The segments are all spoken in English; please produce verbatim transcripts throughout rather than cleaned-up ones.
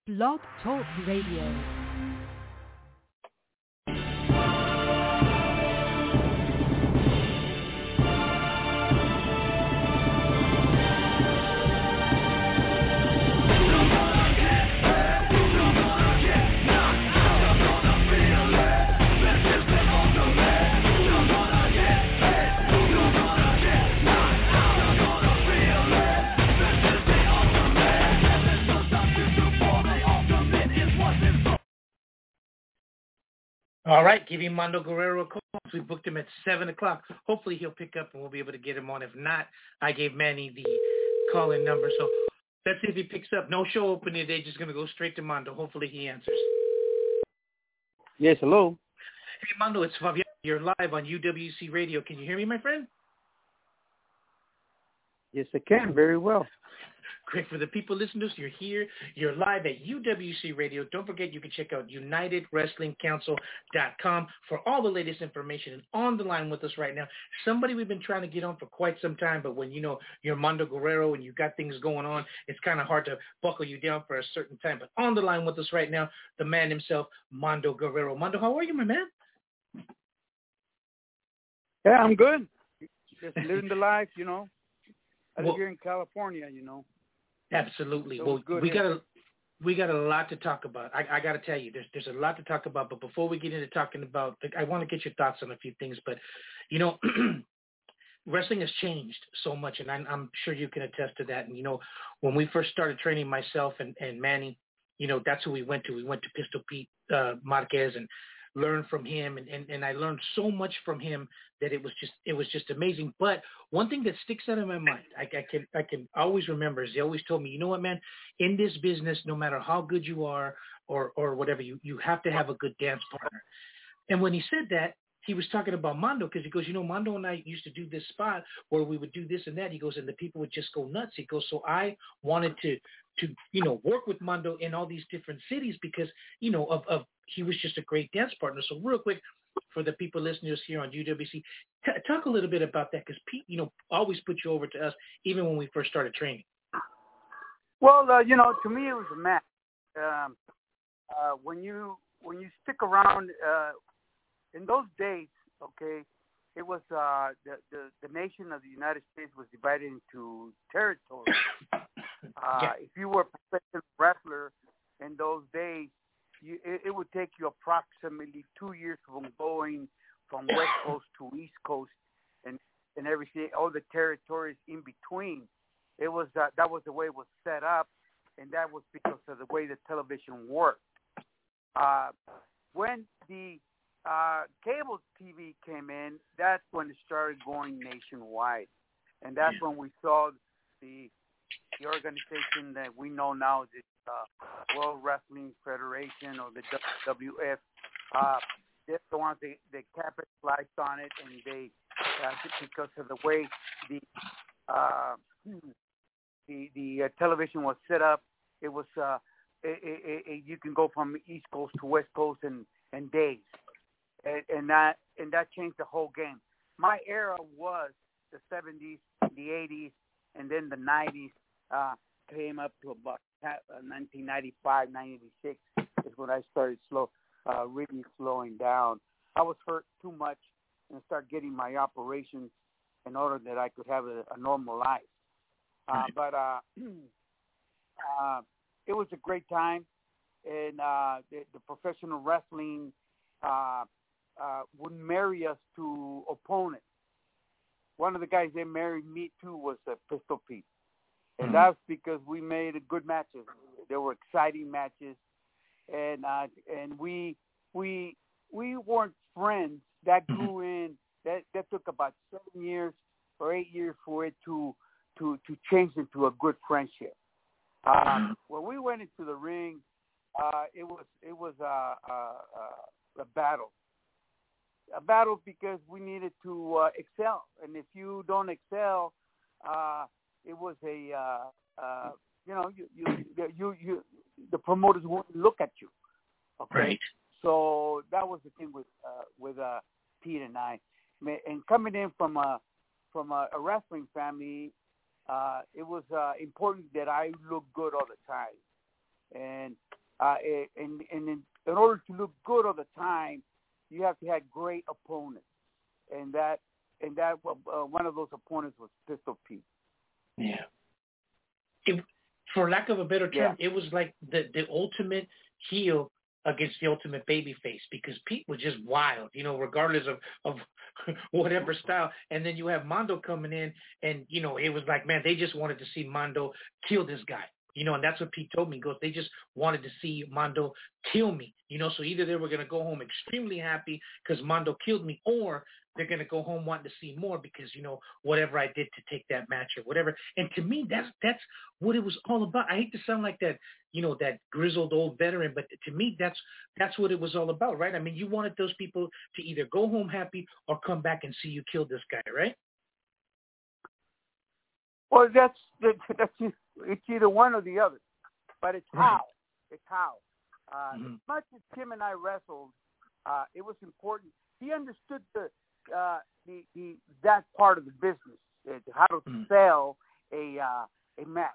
Blog Talk Radio. All right, give him Mando Guerrero a call. We booked him at seven o'clock. Hopefully he'll pick up and we'll be able to get him on. If not, I gave Manny the call-in number. So let's see if he picks up. No show opening today. Just going to go straight to Mando. Hopefully he answers. Yes, hello. Hey, Mando, it's Fabian. You're live on U W C Radio. Can you hear me, my friend? Yes, I can. Very well. Great. For the people listening to us, you're here. You're live at U W C Radio. Don't forget you can check out United Wrestling Council dot com for all the latest information. And on the line with us right now, somebody we've been trying to get on for quite some time, but when you know you're Mando Guerrero and you got things going on, it's kind of hard to buckle you down for a certain time. But on the line with us right now, the man himself, Mando Guerrero. Mando, how are you, my man? Yeah, I'm good. Just living the life, you know. I live well, here in California, you know. Absolutely. So well, good we here. got a we got a lot to talk about. I, I got to tell you, there's there's a lot to talk about. But before we get into talking about, I want to get your thoughts on a few things. But you know, wrestling has changed so much, and I'm, I'm sure you can attest to that. And you know, when we first started training, myself and, and Manny, you know, that's who we went to. We went to Pistol Pete uh, Marquez and learned from him, and, and, and I learned so much from him that it was just it was just amazing. But one thing that sticks out in my mind, I, I can I can always remember, is he always told me, you know what, man, in this business, no matter how good you are or or whatever, you, you have to have a good dance partner. And when he said that, he was talking about Mando, because he goes, you know, Mando and I used to do this spot where we would do this and that. He goes, and the people would just go nuts. He goes, so I wanted to, to you know, work with Mando in all these different cities because, you know, of, of he was just a great dance partner. So real quick, for the people listening to us here on U W C, t- talk a little bit about that, because Pete, you know, always put you over to us, even when we first started training. Well, uh, you know, to me it was a match. Um, uh, when you when you stick around uh, in those days, okay, it was uh, the, the the nation of the United States was divided into territories. Uh, yeah. If you were a professional wrestler in those days, you, it, it would take you approximately two years from going from West Coast to East Coast and, and everything, all the territories in between. It was uh, that was the way it was set up, and that was because of the way the television worked. Uh, when the uh, cable T V came in, that's when it started going nationwide, and that's yeah. when we saw the the organization that we know now, the uh, World Wrestling Federation, or the W W F. Uh, they're the ones that, that capitalized on it, and they uh, because of the way the uh, the the uh, television was set up, it was uh, it, it, it, you can go from East Coast to West Coast in, in days, and, and that and that changed the whole game. My era was the seventies, the eighties, and then the nineties. Uh, came up to about uh, nineteen ninety-five, ninety-six is when I started slow, uh, really slowing down. I was hurt too much and started getting my operations in order that I could have a, a normal life. Uh, but uh, uh, it was a great time, and uh, the, the professional wrestling uh, uh, would marry us to opponents. One of the guys they married me to was uh, Pistol Pete. And that's because we made good matches. They were exciting matches, and uh, and we we we weren't friends. That grew in. That that took about seven years or eight years for it to to to change into a good friendship. Um, when we went into the ring, uh, it was it was a, a, a battle, a battle because we needed to uh, excel. And if you don't excel, uh, it was a, uh, uh, you know, you, you, you, you, the promoters won't look at you. Okay. Right. So that was the thing with, uh, with, uh, Pete and I, and coming in from a, from a, a wrestling family, uh, it was, uh, important that I look good all the time. And uh, and, and in, in order to look good all the time, you have to have great opponents, and that and that uh, one of those opponents was Pistol Pete. Yeah. It, for lack of a better term, yeah. it was like the the ultimate heel against the ultimate babyface, because Pete was just wild, you know, regardless of, of whatever style. And then you have Mondo coming in, and, you know, it was like, man, they just wanted to see Mondo kill this guy. You know, and that's what Pete told me. He goes, they just wanted to see Mondo kill me. You know, so either they were going to go home extremely happy because Mondo killed me, or they're going to go home wanting to see more because, you know, whatever I did to take that match or whatever. And to me, that's that's what it was all about. I hate to sound like that, you know, that grizzled old veteran, but to me, that's that's what it was all about, right? I mean, you wanted those people to either go home happy or come back and see you kill this guy, right? Well, that's that's it's either one or the other, but it's right. how it's how. Uh, mm-hmm. As much as Tim and I wrestled, uh, it was important. He understood the uh, the, the that part of the business, uh, how to mm-hmm. sell a uh, a match,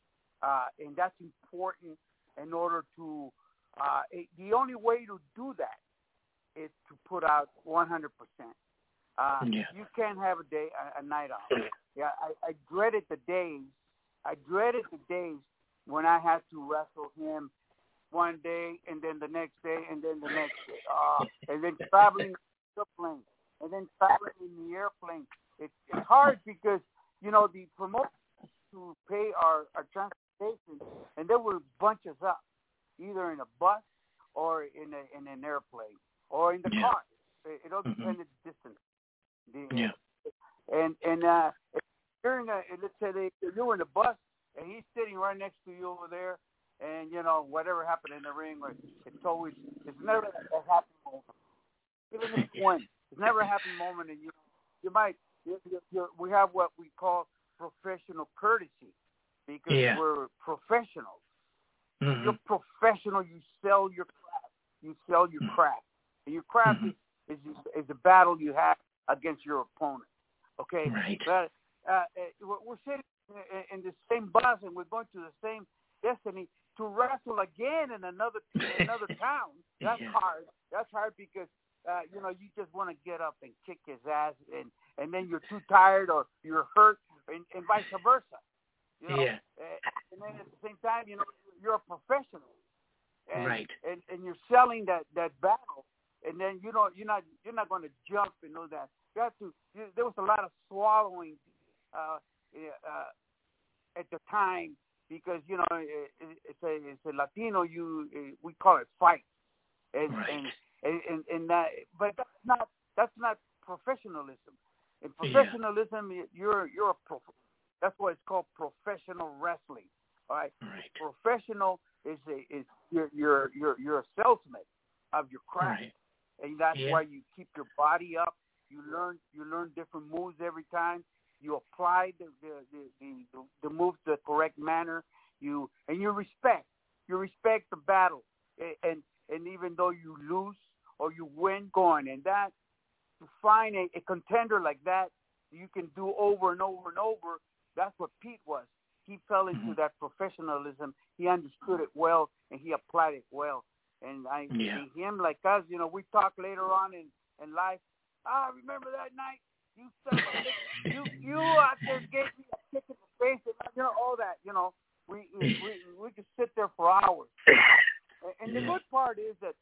uh, and that's important in order to. Uh, it, the only way to do that is to put out one hundred percent. Uh, yeah. You can't have a day, a, a night off. Yeah, I, I dreaded the days. I dreaded the days when I had to wrestle him one day and then the next day and then the next day, uh, and then traveling the plane and then traveling in the airplane. It's it's hard because you know the promoters to pay our, our transportation, and they would bunch us up either in a bus or in a, in an airplane or in the yeah. car. It, it all mm-hmm. depended the distance. The, yeah. And and uh, during the, let's say they, you're in the bus and he's sitting right next to you over there, and you know whatever happened in the ring, it's always it's never a happy moment. Even if you win, it's never a happy moment, and you you might you, you, you, we have what we call professional courtesy because yeah. we're professionals. Mm-hmm. You're professional. You sell your craft. You sell your craft. And your craft mm-hmm. is, is is a battle you have against your opponent. Okay, right. but uh, we're sitting in the same bus and we're going to the same destiny to wrestle again in another another town. That's yeah. hard. That's hard because uh, you know you just want to get up and kick his ass, and, and then you're too tired or you're hurt, and, and vice versa. You know? Yeah. And then at the same time, you know, you're a professional, and right. and, and you're selling that, that battle. And then you know you're not you're not going to jump and know that you have to. You, there was a lot of swallowing uh, uh, at the time because you know it, it's a it's a Latino. You we call it fight, and right. and and, and, and that, but that's not that's not professionalism. In professionalism, yeah. you're you're a pro. That's why it's called professional wrestling. All right, right. Professional is a is you're you're you're you're a salesman of your craft. Right. And that's yeah. why you keep your body up. You learn you learn different moves every time. You apply the the, the, the, the moves the correct manner. You and you respect. You respect the battle. And and even though you lose or you win, go on. And that to find a, a contender like that you can do over and over and over. That's what Pete was. He fell into mm-hmm. that professionalism. He understood it well and he applied it well. And I yeah. see him like us, you know, we talk later on in, in life. Ah, remember that night? You son of a you you out there gave me a kick in the face, and you know all that. You know, we we we, we could sit there for hours. And, and the yeah. good part is that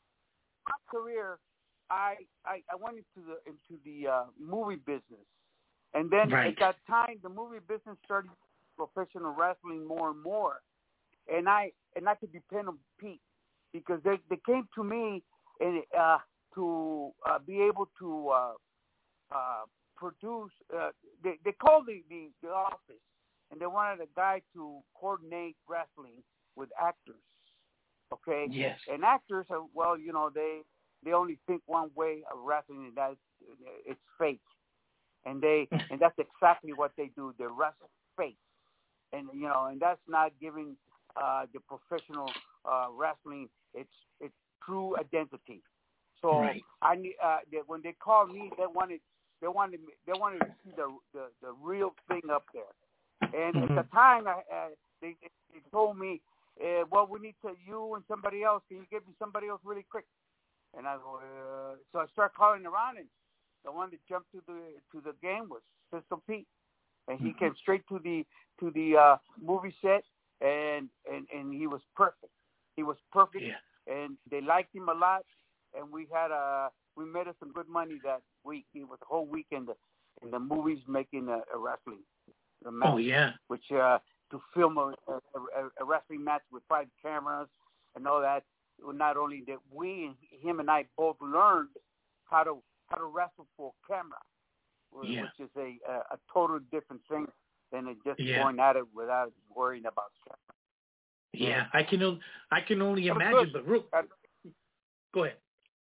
my career, I I, I went into the into the uh, movie business, and then right. at that time the movie business started professional wrestling more and more, and I and I could depend on Pete. Because they they came to me and uh, to uh, be able to uh, uh, produce. Uh, they they called the, the, the office and they wanted a guy to coordinate wrestling with actors. Okay. Yes. And actors are well, you know, they they only think one way of wrestling, and that's it's fake. And they and that's exactly what they do. They wrestle fake, and you know, and that's not giving uh, the professional uh, wrestling its its true identity. So right. I uh, they, when they called me, they wanted they wanted they wanted to see the the, the real thing up there. And mm-hmm. at the time, I, uh, they they told me uh, well, we need to, you and somebody else. Can you give me somebody else really quick? And I go, uh, so I start calling around, and the one that jumped to the to the game was Pistol Pete, and he mm-hmm. came straight to the to the uh, movie set, and, and and he was perfect. He was perfect, yeah. and they liked him a lot, and we had a we made us some good money that week. It was a whole week in the in the movies making a, a wrestling a match, oh yeah, which uh, to film a, a, a wrestling match with five cameras and all that. Not only that we, him and I both learned how to how to wrestle for camera, yeah. which is a, a a total different thing than just yeah. going at it without worrying about camera. Yeah, yeah. I can only I can only That imagine. But Rook, go ahead.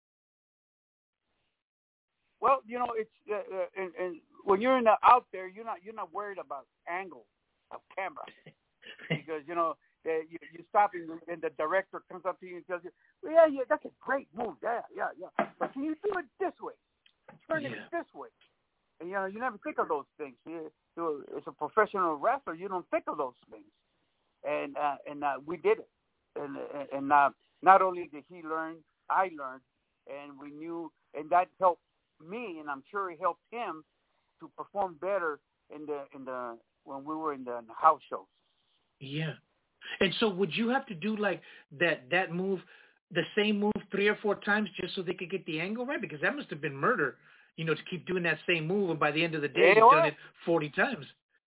Well, you know, it's uh, uh, and, and when you're in the, out there, you're not you're not worried about angle of camera because you know. Uh, you, you stop and, and the director comes up to you and tells you, well, yeah, yeah, that's a great move. Yeah, yeah, yeah. But can you do it this way? Turn yeah. it this way. And, you know, you never think of those things. You, you, as a professional wrestler, you don't think of those things. And uh, and uh, we did it. And, and uh, not only did he learn, I learned, and we knew, and that helped me, and I'm sure it helped him to perform better in the in the when we were in the, in the house shows. Yeah. And so would you have to do like that that move, the same move three or four times just so they could get the angle right? Because that must have been murder, you know, to keep doing that same move. And by the end of the day, you've done it forty times.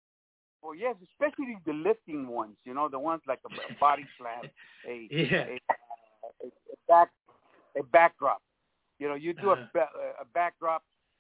Well, yes, especially the lifting ones, you know, the ones like a, a body slam, a, yeah. a, a, a back a backdrop. You know, you do uh-huh. a, a backdrop,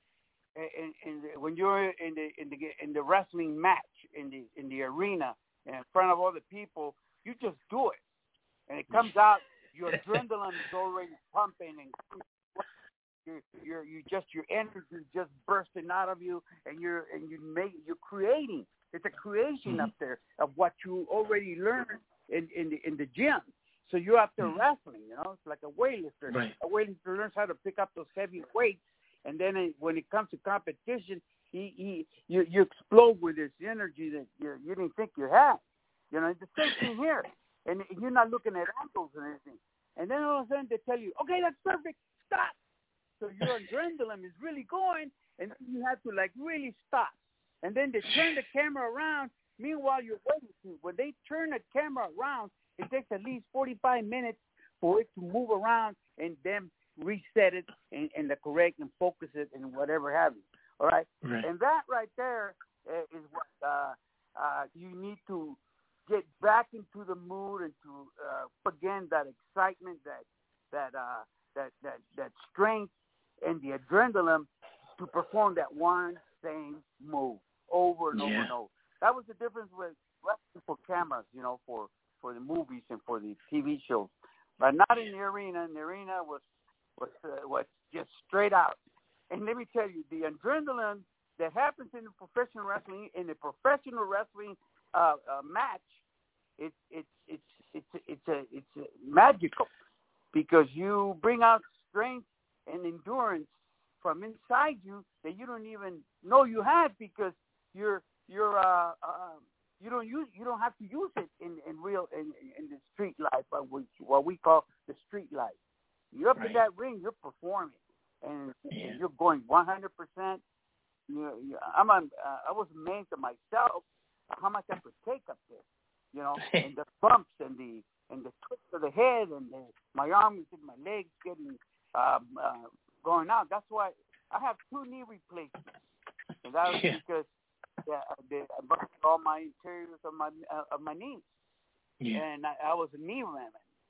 and, and when you're in the in the in the wrestling match in the in the arena and in front of all the people, you just do it, and it comes out. Your adrenaline is already pumping, and you're, you're you just your energy just bursting out of you, and you're and you make you're creating. It's a creation mm-hmm. up there of what you already learned in in the in the gym. So you're out there mm-hmm. wrestling, you know. It's like a weightlifter. Right. A weightlifter learns how to pick up those heavy weights, and then it, when it comes to competition, he he you you explode with this energy that you you didn't think you had. You know, it's the same thing here. And you're not looking at angles or anything. And then all of a sudden they tell you, okay, that's perfect, stop. So your adrenaline is really going, and you have to, like, really stop. And then they turn the camera around. Meanwhile, you're waiting to. When they turn the camera around, it takes at least forty-five minutes for it to move around and then reset it and, and the correct and focus it and whatever have you. All right? Right. And that right there uh, is what uh, uh, you need to get back into the mood and to uh, again that excitement, that that uh, that that that strength and the adrenaline to perform that one same move over and yeah. over and over. That was the difference with wrestling for cameras, you know, for, for the movies and for the T V shows, but not in the arena. In the arena was was uh, was just straight out. And let me tell you, the adrenaline that happens in the professional wrestling, in the professional wrestling uh, uh, match, it's it's it's it's it's a it's a magical because you bring out strength and endurance from inside you that you don't even know you have because you're you're uh, uh you don't use you don't have to use it in, in real in, in the street life, uh, which what we call the street life. You're up right. in that ring, you're performing, and, yeah. and you're going one hundred percent. You, you, I'm on, uh, I was amazed at myself how much I could take up there. You know, and the bumps and the and the twist of the head and the, my arms and my legs getting um, uh, going out. That's why I have two knee replacements, and that was yeah. because yeah, they, I busted all my interiors of my uh, of my knees, yeah. and I, I was a knee man.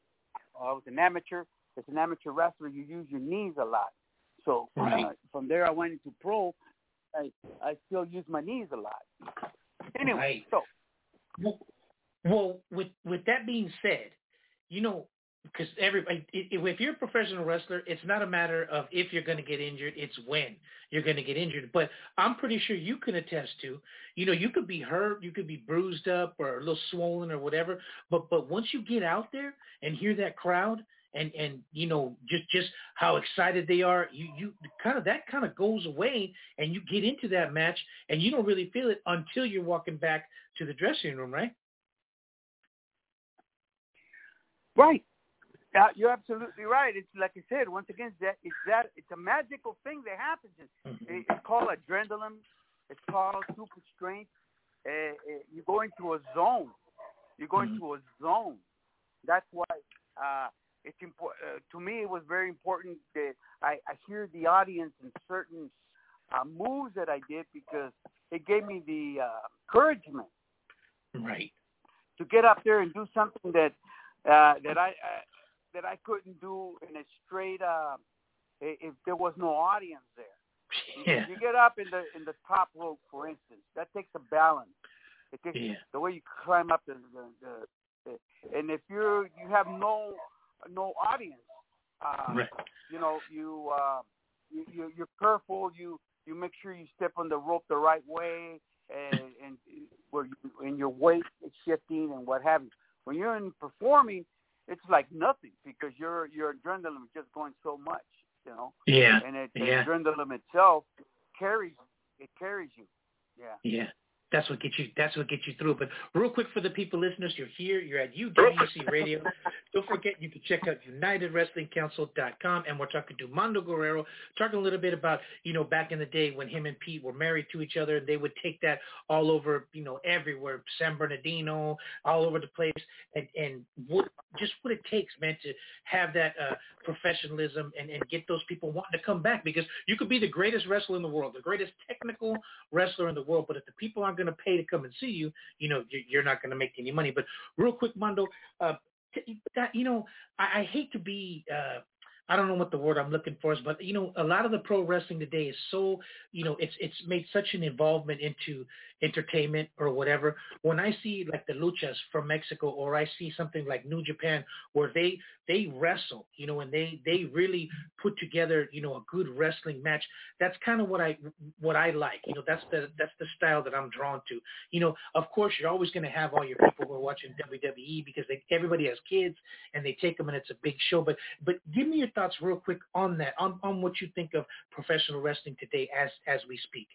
I was an amateur. As an amateur wrestler, you use your knees a lot. So right. uh, from there, I went into pro. I I still use my knees a lot. Anyway, right. so. Well, Well, with with that being said, you know, because everybody, if you're a professional wrestler, it's not a matter of if you're going to get injured; it's when you're going to get injured. But I'm pretty sure you can attest to, you know, you could be hurt, you could be bruised up or a little swollen or whatever. But but once you get out there and hear that crowd and and you know just just how excited they are, you you kind of that kind of goes away, and you get into that match and you don't really feel it until you're walking back to the dressing room, right? Right. Uh, you're absolutely right. It's like I said, once again, it's that it's that it's a magical thing that happens. It's, it, it's called adrenaline. It's called super strength. Uh, uh, you go into a zone. You go into a zone. That's why uh, it's important. Uh, to me, it was very important that I, I hear the audience in certain uh, moves that I did because it gave me the uh, encouragement, right, to get up there and do something that uh, that I. Uh, that I couldn't do in a straight uh, if there was no audience there. Yeah. You get up in the in the top rope, for instance, that takes a balance. It takes yeah. the way you climb up the, the, the, the and if you're you have no no audience, uh, right. you know you, uh, you you you're careful. You you make sure you step on the rope the right way, and and where you, and your weight is shifting and what have you. When you're in performing, it's like nothing because your your adrenaline is just going so much, you know. Yeah. And it, yeah. the adrenaline itself carries it carries you. Yeah. Yeah. That's what gets you. That's what gets you through. But real quick for the people listeners, you're here. You're at U W C Radio. Don't forget you can check out United Wrestling Council dot com, and we're talking to Mando Guerrero, talking a little bit about you know back in the day when him and Pete were married to each other, and they would take that all over you know everywhere, San Bernardino, all over the place, and and what just what it takes, man, to have that uh, professionalism and and get those people wanting to come back because you could be the greatest wrestler in the world, the greatest technical wrestler in the world, but if the people aren't going to pay to come and see you, you know, you're not going to make any money. But real quick, Mando, uh, that, you know, I, I hate to be, uh, I don't know what the word I'm looking for is, but, you know, a lot of the pro wrestling today is so, you know, it's it's made such an involvement into entertainment or whatever. When I see like the luchas from Mexico or I see something like New Japan where they they wrestle, you know, and they, they really put together, you know, a good wrestling match, that's kind of what I what I like. You know, that's the that's the style that I'm drawn to. You know, of course, you're always going to have all your people who are watching W W E because they, everybody has kids and they take them and it's a big show. But but give me your thoughts real quick on that, on, on what you think of professional wrestling today as as we speak.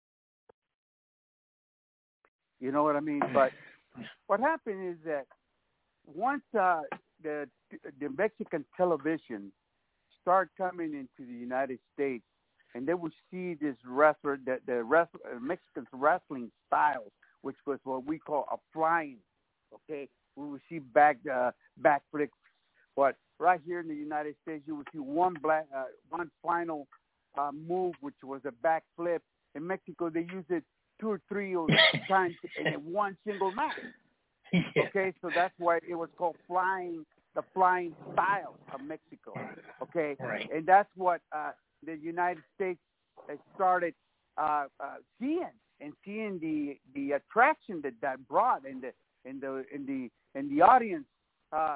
You know what I mean? But what happened is that once uh, the the Mexican television started coming into the United States, and they would see this wrestler, the, the wrestler, uh, Mexican wrestling style, which was what we call a flying. Okay, we would see back uh, back flips, but right here in the United States, you would see one black, uh, one final uh, move, which was a back flip. In Mexico, they use it two or three times in one single match. Yeah. Okay, so that's why it was called flying, the flying style of Mexico. Okay, right. And that's what uh, the United States has started uh, uh, seeing and seeing the the attraction that that brought in the in the in the in the audience, uh,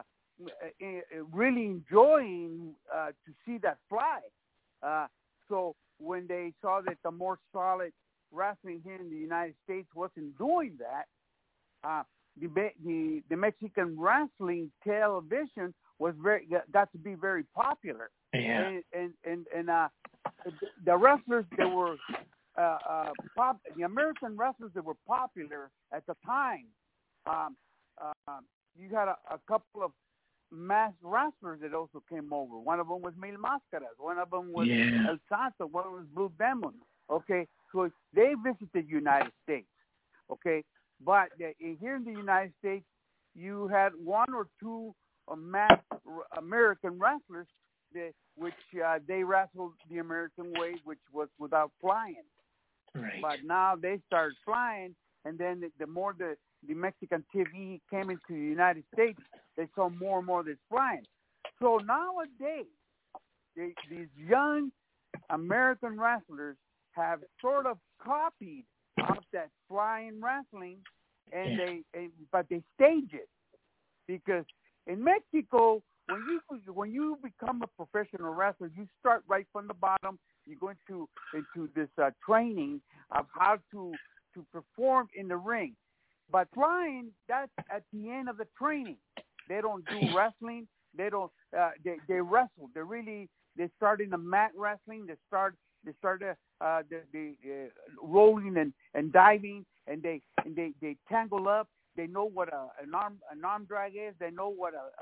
really enjoying uh, to see that fly. Uh, so when they saw that the more solid wrestling here in the United States wasn't doing that, uh, the, the the Mexican wrestling television was very got to be very popular. Yeah. And and and, and uh, the wrestlers that were uh, uh, pop, the American wrestlers that were popular at the time, um, uh, you had a, a couple of mass wrestlers that also came over. One of them was Mil Máscaras. One of them was yeah. El Santo. One was Blue Demon. Okay, so they visited the United States. Okay, but uh, here in the United States, you had one or two uh, mass American wrestlers that, which uh, they wrestled the American way, which was without flying. Right. But now they started flying, and then the, the more the, the Mexican T V came into the United States, they saw more and more of this flying. So nowadays, they, these young American wrestlers have sort of copied off that flying wrestling, and yeah. they, and, but they stage it because in Mexico, when you when you become a professional wrestler, you start right from the bottom. You go into into this uh, training of how to to perform in the ring. But flying, that's at the end of the training. They don't do wrestling. They don't. Uh, they they wrestle. They really they start in the mat wrestling. They start they start uh, the, the uh, rolling and, and diving, and they and they, they tangle up. They know what a, an arm an arm drag is. They know what a,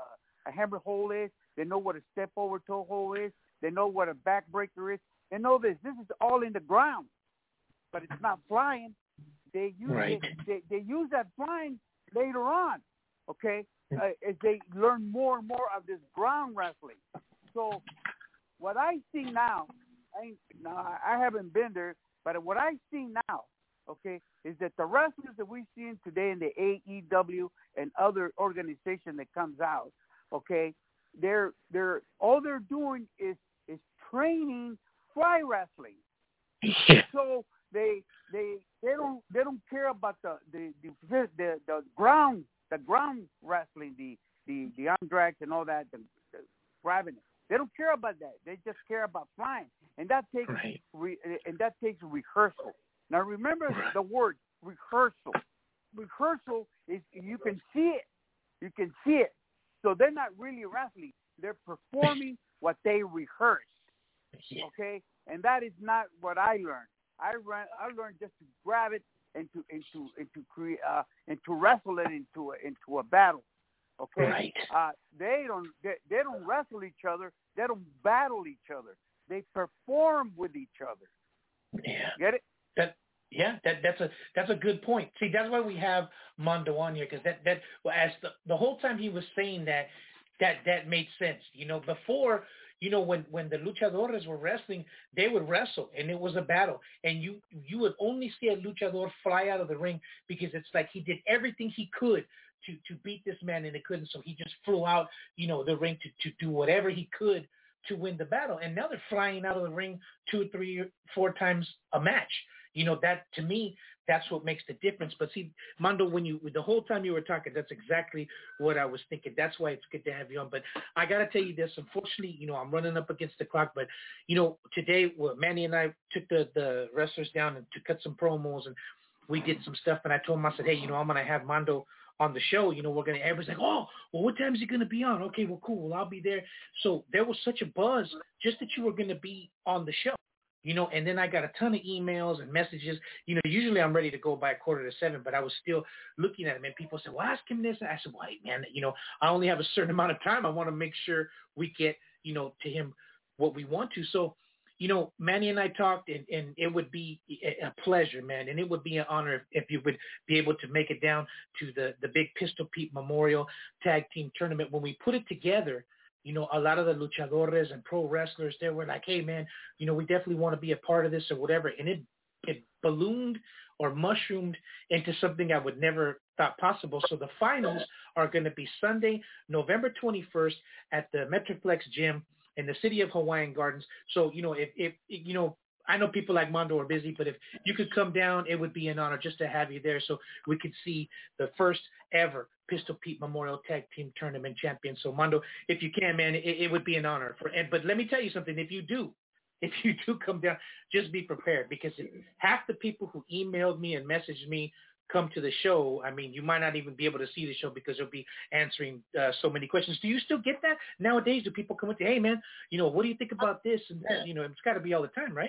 a hammer hole is. They know what a step over toe hold is. They know what a backbreaker is. They know this. This is all in the ground, but it's not flying. They use right. it, they, they use that flying later on, okay, uh, as they learn more and more of this ground wrestling. So what I see now, I, now, I haven't been there, but what I see now, okay, is that the wrestlers that we see today in the A E W and other organization that comes out, okay, they're they're all they're doing is is training fly wrestling. Yeah. So they they they don't they don't care about the the the, the, the ground the ground wrestling, the the the arm drags and all that, the, the grabbing it. They don't care about that. They just care about flying, and that takes right. re, and that takes rehearsal. Now remember right. the word rehearsal. Rehearsal is you can see it, you can see it. So they're not really wrestling. They're performing what they rehearsed. Yeah. Okay, and that is not what I learned. I ran, I learned just to grab it and to and to and to create uh, and to wrestle it into a, into a battle. Okay, right. uh, they don't they, they don't wrestle each other. They don't battle each other. They perform with each other. Yeah. Get it? That yeah, that that's a that's a good point. See, that's why we have Mondo on here, because that that well, as the the whole time he was saying that that that made sense. You know, before. You know, when, when the luchadores were wrestling, they would wrestle, and it was a battle. And you you would only see a luchador fly out of the ring because it's like he did everything he could to, to beat this man, and it couldn't. So he just flew out, you know, the ring to, to do whatever he could to win the battle. And now they're flying out of the ring two, three, four times a match. You know, that to me, that's what makes the difference. But see, Mondo, when you the whole time you were talking, that's exactly what I was thinking. That's why it's good to have you on. But I got to tell you this. Unfortunately, you know, I'm running up against the clock. But, you know, today, well, Manny and I took the, the wrestlers down and to cut some promos, and we did some stuff. And I told him, I said, hey, you know, I'm going to have Mondo on the show. You know, we're going to, everybody's like, oh, well, what time is he going to be on? Okay, well, cool. Well, I'll be there. So there was such a buzz just that you were going to be on the show. You know, and then I got a ton of emails and messages. You know, usually I'm ready to go by a quarter to seven, but I was still looking at them. And people said, well, ask him this. And I said, well, hey, man, you know, I only have a certain amount of time. I want to make sure we get, you know, to him what we want to. So, you know, Manny and I talked, and, and it would be a pleasure, man. And it would be an honor if, if you would be able to make it down to the, the big Pistol Pete Memorial Tag Team Tournament. When we put it together, you know, a lot of the luchadores and pro wrestlers, they were like, hey, man, you know, we definitely want to be a part of this or whatever. And it, it ballooned or mushroomed into something I would never thought possible. So the finals are going to be Sunday, November twenty-first at the Metroplex Gym in the city of Hawaiian Gardens. So, you know, if, if you know, I know people like Mondo are busy, but if you could come down, it would be an honor just to have you there so we could see the first ever Pistol Pete Memorial Tag Team Tournament champion. So, Mondo, if you can, man, it, it would be an honor. For, and, but let me tell you something. If you do, if you do come down, just be prepared, because if half the people who emailed me and messaged me come to the show, I mean, you might not even be able to see the show because you'll be answering uh, so many questions. Do you still get that? Nowadays, do people come up to, hey, man, you know, what do you think about this and that? You know, it's got to be all the time, right?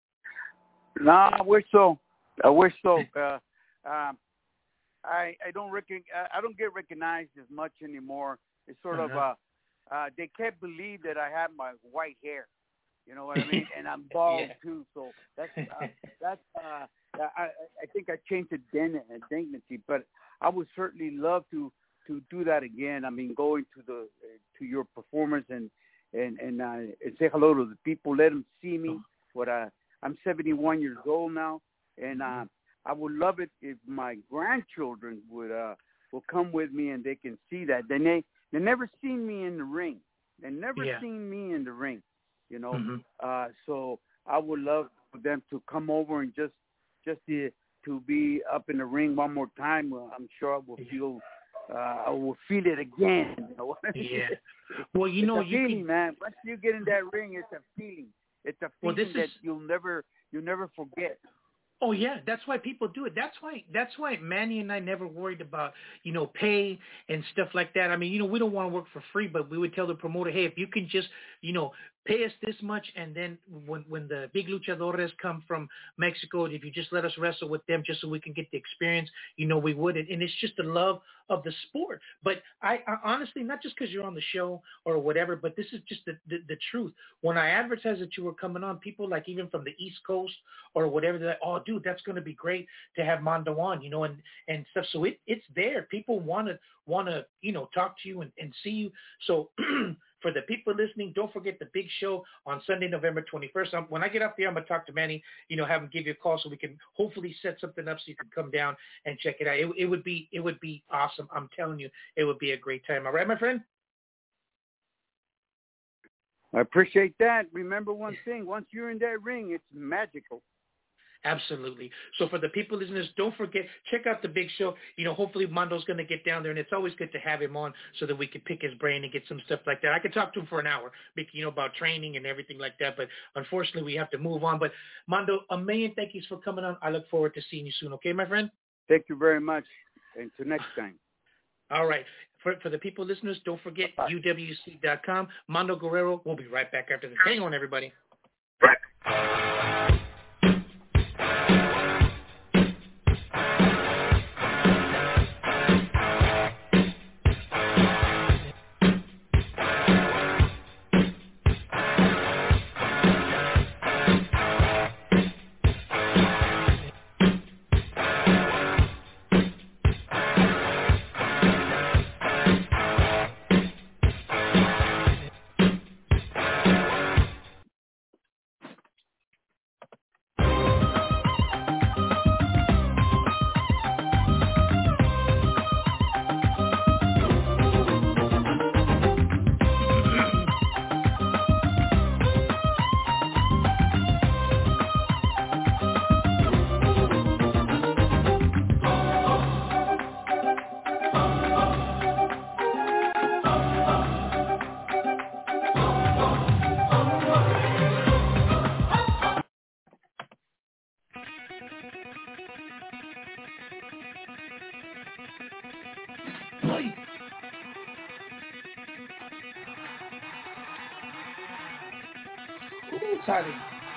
No, I wish so. I wish so. Uh, um, I I don't recognize, I don't get recognized as much anymore. It's sort uh-huh. of uh, uh, they can't believe that I have my white hair. You know what I mean? And I'm bald yeah. too. So that's uh, that's. Uh, I I think I changed the dignity, but I would certainly love to to do that again. I mean, going to the to your performance and and and, uh, and say hello to the people. Let them see me. What I I'm seventy-one years old now, and uh, I would love it if my grandchildren would uh, will come with me and they can see that. They they they never seen me in the ring. They never yeah. seen me in the ring, you know. Mm-hmm. Uh, so I would love for them to come over and just just to, to be up in the ring one more time. Well, I'm sure I will feel uh, I will feel it again. You know? Yeah. Well, you know, it's a you feeling, can... man. Once you get in that ring, it's a feeling. It's a feeling well, this that is... you'll never you'll never forget. Oh yeah, that's why people do it. That's why that's why Manny and I never worried about, you know, pay and stuff like that. I mean, you know, we don't want to work for free, but we would tell the promoter, hey, if you can just, you know, pay us this much, and then when when the big luchadores come from Mexico, if you just let us wrestle with them just so we can get the experience, you know, we would. And, and it's just the love of the sport. But I, I honestly, not just because you're on the show or whatever, but this is just the, the the truth. When I advertised that you were coming on, people like even from the East Coast or whatever, they're like, oh, dude, that's going to be great to have Mondo on, you know, and, and stuff. So it, it's there. People want to, want to, you know, talk to you and, and see you. So for the people listening, don't forget the big show on Sunday, November twenty-first. Um, when I get up there, I'm going to talk to Manny, you know, have him give you a call so we can hopefully set something up so you can come down and check it out. It, it would be, it would be awesome. I'm telling you, it would be a great time. All right, my friend? I appreciate that. Remember one thing, once you're in that ring, it's magical. Absolutely. So for the people listeners, don't forget, check out the big show. You know, hopefully Mondo's going to get down there, and it's always good to have him on so that we can pick his brain and get some stuff like that. I could talk to him for an hour, you know, about training and everything like that, but unfortunately we have to move on. But Mondo, a million thank yous for coming on. I look forward to seeing you soon. Okay, my friend? Thank you very much. Until next time. All right. For, for the people listeners, don't forget U W C dot com. Mondo Guerrero. We'll be right back after this. Hang on, everybody. Sorry.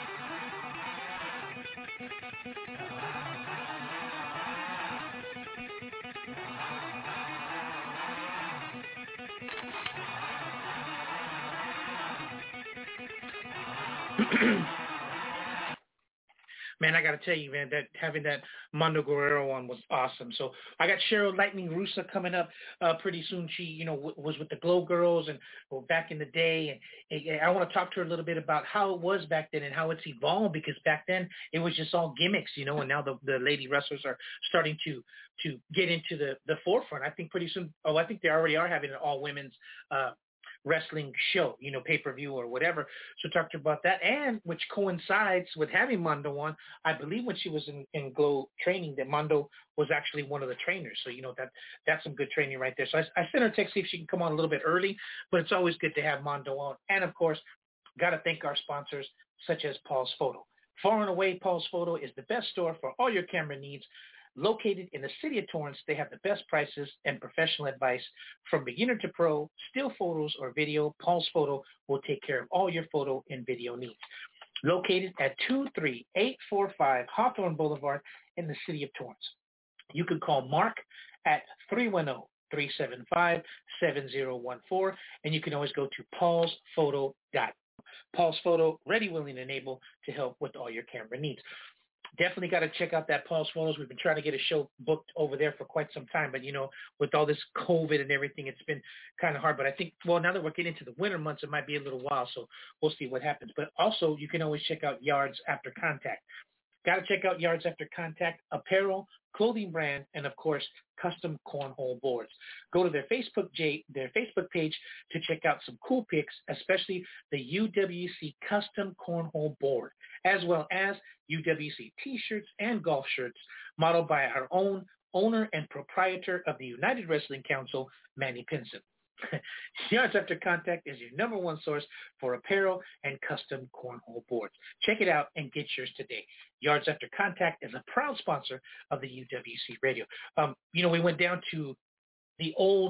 Man, I got to tell you, man, that having that Mondo Guerrero on was awesome. So I got Cheryl Lightning Rusa coming up uh, pretty soon. She, you know, w- was with the Glow Girls and well, back in the day. And, and I want to talk to her a little bit about how it was back then and how it's evolved, because back then it was just all gimmicks, you know, and now the, the lady wrestlers are starting to to get into the, the forefront. I think pretty soon, oh, I think they already are having an all-women's uh wrestling show, you know, pay-per-view or whatever. So talk to her about that, and which coincides with having Mondo on. I believe when she was in, in Glow training that Mondo was actually one of the trainers. So, you know, that that's some good training right there. So I, I sent her a text, see if she can come on a little bit early, but it's always good to have Mondo on. And, of course, got to thank our sponsors such as Paul's Photo. Far and away, Paul's Photo is the best store for all your camera needs. Located in the city of Torrance, they have the best prices and professional advice. From beginner to pro, still photos or video, Paul's Photo will take care of all your photo and video needs. Located at two three eight four five Hawthorne Boulevard in the city of Torrance. You can call Mark at three one zero, three seven five, seven zero one four, and you can always go to pauls photo dot com. Paul's Photo, ready, willing, and able to help with all your camera needs. Definitely got to check out that Paul's Photos. We've been trying to get a show booked over there for quite some time, but, you know, with all this COVID and everything, it's been kind of hard. But I think, well, now that we're getting into the winter months, it might be a little while, so we'll see what happens. But also, you can always check out Yards After Contact. Got to check out Yards After Contact, apparel, clothing brand, and, of course, custom cornhole boards. Go to their Facebook, J, their Facebook page to check out some cool pics, especially the U W C Custom Cornhole Board, as well as U W C T-shirts and golf shirts modeled by our own owner and proprietor of the United Wrestling Council, Manny Pinson. Yards After Contact is your number one source for apparel and custom cornhole boards. Check it out and get yours today. Yards After Contact is a proud sponsor of the U W C Radio. Um, you know, we went down to the old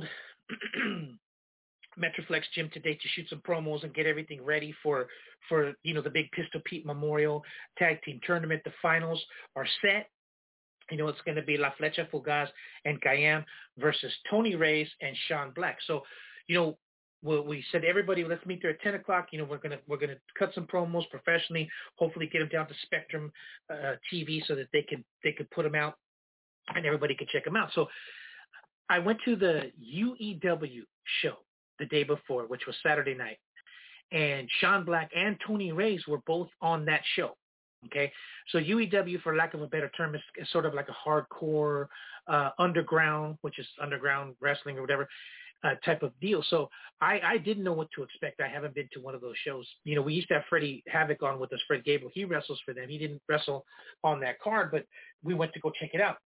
Metroflex gym today to shoot some promos and get everything ready for, for you know, the big Pistol Pete Memorial Tag Team Tournament. The finals are set. You know, it's going to be La Flecha Fugaz and Kayam versus Tony Reyes and Sean Black. So, you know, we, we said everybody, let's meet there at ten o'clock. You know, we're gonna we're gonna cut some promos professionally. Hopefully, get them down to Spectrum uh, T V so that they can they could put them out and everybody could check them out. So, I went to the U E W show the day before, which was Saturday night, and Sean Black and Tony Reyes were both on that show. Okay, so U E W, for lack of a better term, is, is sort of like a hardcore uh, underground, which is underground wrestling or whatever uh, type of deal. So I, I didn't know what to expect. I haven't been to one of those shows. You know, we used to have Freddie Havoc on with us, Fred Gable. He wrestles for them. He didn't wrestle on that card, but we went to go check it out.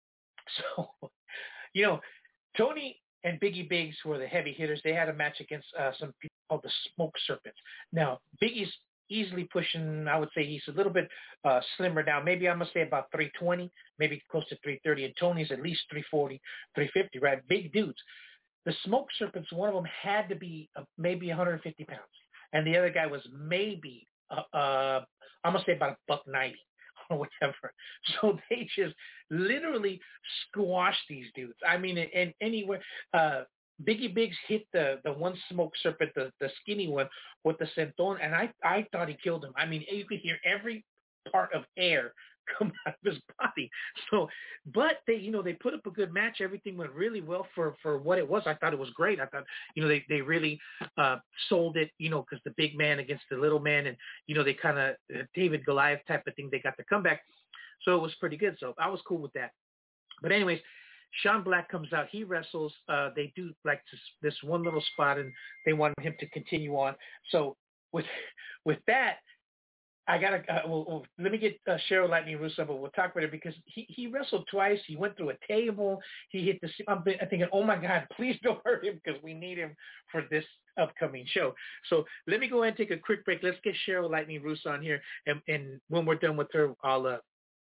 So, you know, Tony and Biggie Biggs were the heavy hitters. They had a match against uh, some people called the Smoke Serpents. Now, Biggie's easily pushing, I would say he's a little bit uh, slimmer now. Maybe I'm going to say about three twenty, maybe close to three thirty, and Tony's at least three forty, three fifty, right? Big dudes. The Smoke Serpents, one of them had to be uh, maybe one hundred fifty pounds, and the other guy was maybe, uh, uh, I'm going to say about a buck ninety or whatever. So they just literally squashed these dudes. I mean, and anywhere, uh, Biggie Biggs hit the, the one Smoke Serpent, the, the skinny one, with the senton, and I, I thought he killed him. I mean, you could hear every part of air come out of his body. So, but they, you know, they put up a good match. Everything went really well for, for what it was. I thought it was great. I thought, you know, they, they really uh, sold it, you know, because the big man against the little man, and, you know, they kind of, uh, David Goliath type of thing, they got the comeback. So it was pretty good. So I was cool with that. But anyways, Sean Black comes out. He wrestles. Uh, they do like this, this one little spot, and they want him to continue on. So with with that, I gotta. Uh, well, well, let me get uh, Cheryl Lightning Russo, but we'll talk about it because he, he wrestled twice. He went through a table. He hit the. I'm thinking, oh my God, please don't hurt him because we need him for this upcoming show. So let me go ahead and take a quick break. Let's get Cheryl Lightning Russo on here, and, and when we're done with her, I'll. Uh,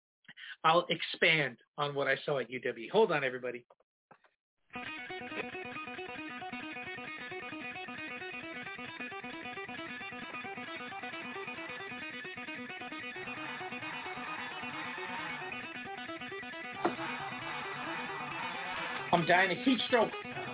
I'll expand on what I saw at U W. Hold on, everybody. I'm dying of heat stroke.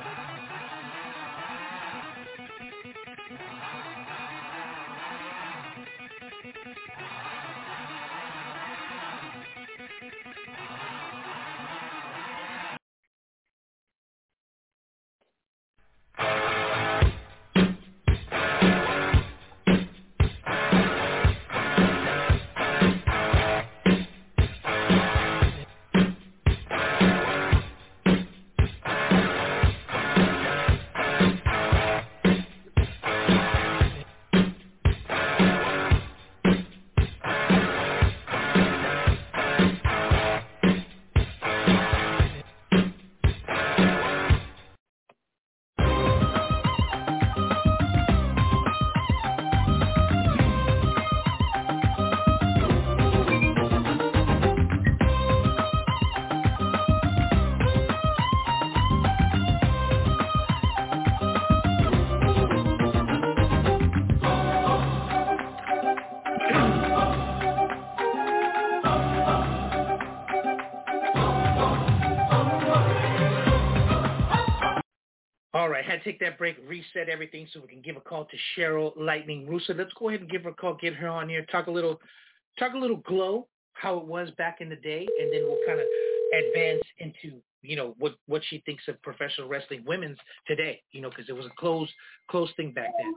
All right, I had to take that break, reset everything so we can give a call to Cheryl Lightning Russo. Let's go ahead and give her a call, get her on here, talk a little, talk a little glow, how it was back in the day, and then we'll kind of advance into, you know, what, what she thinks of professional wrestling women's today, you know, because it was a closed, closed thing back then.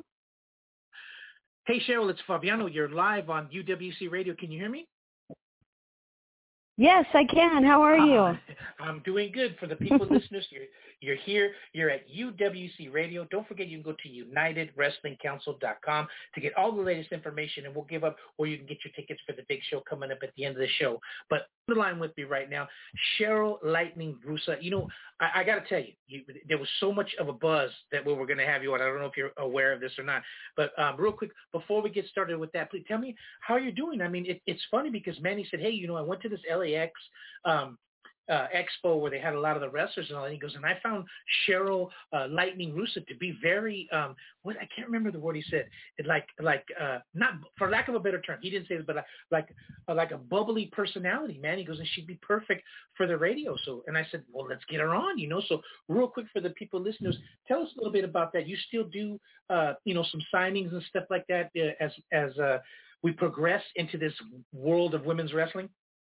Hey, Cheryl, it's Fabiano. You're live on U W C Radio. Can you hear me? Yes, I can. How are you? Uh, I'm doing good. For the people listeners, you're, you're here. You're at U W C Radio. Don't forget you can go to united wrestling council dot com to get all the latest information, and we'll give up where you can get your tickets for the big show coming up at the end of the show. But on the line with me right now, Cheryl Lightning Russa. You know, I, I got to tell you, you, there was so much of a buzz that we were going to have you on. I don't know if you're aware of this or not. But um, real quick, before we get started with that, please tell me how you're doing. I mean, it, it's funny because Manny said, hey, you know, I went to this L A X um, uh, expo where they had a lot of the wrestlers and all. And he goes, and I found Cheryl uh, Lightning Russa to be very, um, what I can't remember the word he said. It like, like uh, not for lack of a better term. He didn't say this, but like, like, uh, like a bubbly personality, man. He goes, and she'd be perfect for the radio. So, and I said, well, let's get her on, you know. So, real quick for the people listeners, tell us a little bit about that. You still do, uh, you know, some signings and stuff like that uh, as as uh, we progress into this world of women's wrestling.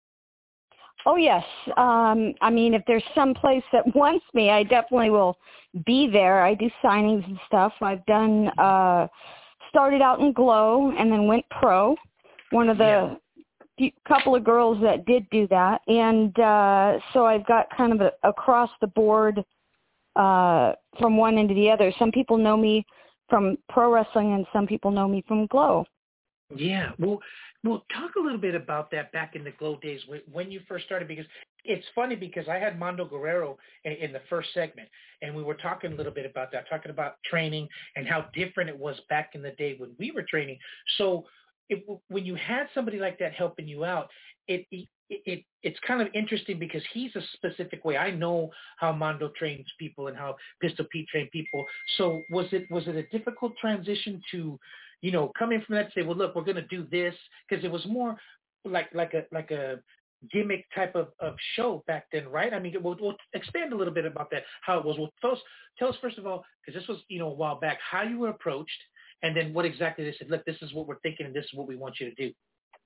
Oh, yes. Um, I mean, if there's some place that wants me, I definitely will be there. I do signings and stuff. I've done, uh, started out in Glow and then went pro. One of the yeah. few, couple of girls that did do that. And uh, so I've got kind of a, across the board uh, from one end to the other. Some people know me from pro wrestling and some people know me from Glow. Yeah, well, well, talk a little bit about that back in the Glow days when you first started, because it's funny because I had Mondo Guerrero in, in the first segment, and we were talking a little bit about that, talking about training and how different it was back in the day when we were training. So it, when you had somebody like that helping you out, it, it it it's kind of interesting because he's a specific way. I know how Mondo trains people and how Pistol Pete trained people. So was it was it a difficult transition to, you know, coming from that to say, well, look, we're going to do this, because it was more like like a like a gimmick type of, of show back then, right? I mean, we'll, we'll expand a little bit about that, how it was. Well, tell us, tell us first of all, because this was, you know, a while back, how you were approached, and then what exactly they said, look, this is what we're thinking, and this is what we want you to do.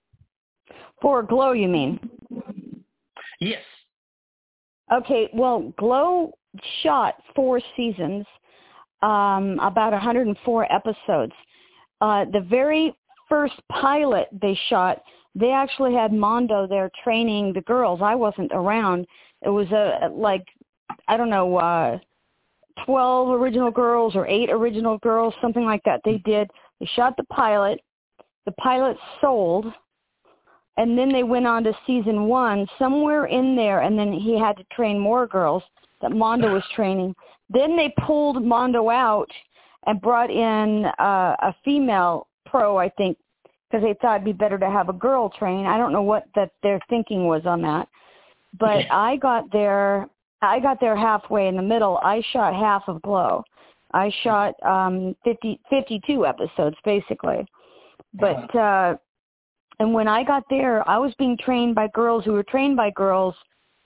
For Glow, you mean? Yes. Okay, well, Glow shot four seasons, um, about one hundred four episodes. Uh, the very first pilot they shot, they actually had Mondo there training the girls. I wasn't around. It was a like, I don't know, uh, twelve original girls or eight original girls, something like that. They did. They shot the pilot. The pilot sold. And then they went on to season one, somewhere in there, and then he had to train more girls that Mondo was training. Then they pulled Mondo out and brought in uh, a female pro, I think, because they thought it'd be better to have a girl train. I don't know what that their thinking was on that. But yeah. I got there, I got there halfway in the middle. I shot half of Glow. I shot um, fifty, fifty-two episodes, basically. But... Uh, And when I got there, I was being trained by girls who were trained by girls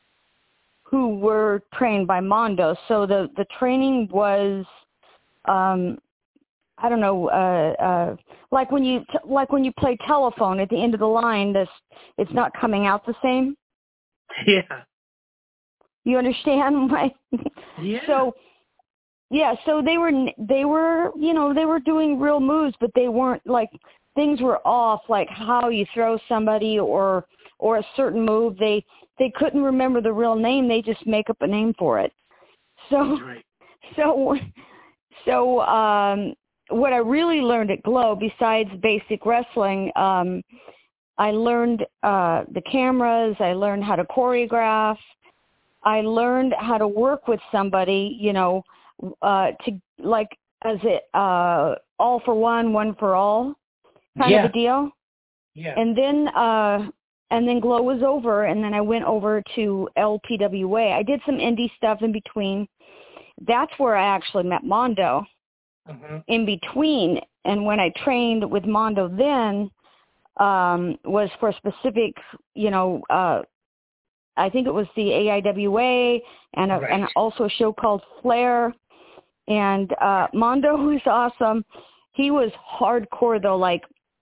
who were trained by Mondo. So the, the training was, um, I don't know, uh, uh, like when you t- like when you play telephone at the end of the line, this it's not coming out the same. Yeah. You understand? Yeah. So yeah, so they were they were you know they were doing real moves, but they weren't like. Things were off, like how you throw somebody or or a certain move. They they couldn't remember the real name. They just make up a name for it. So right. so so um, what I really learned at Glow, besides basic wrestling, um, I learned uh, the cameras. I learned how to choreograph. I learned how to work with somebody. You know, uh, to like as it uh, all for one, one for all. Kind yeah. of a deal. Yeah. And then uh, and then Glow was over, and then I went over to L P W A. I did some indie stuff in between. That's where I actually met Mondo. Mm-hmm. In between, and when I trained with Mondo then um, was for specific, you know, uh, I think it was the A I W A and, a, right. and also a show called Flair. And uh, Mondo was awesome. He was hardcore, though, like,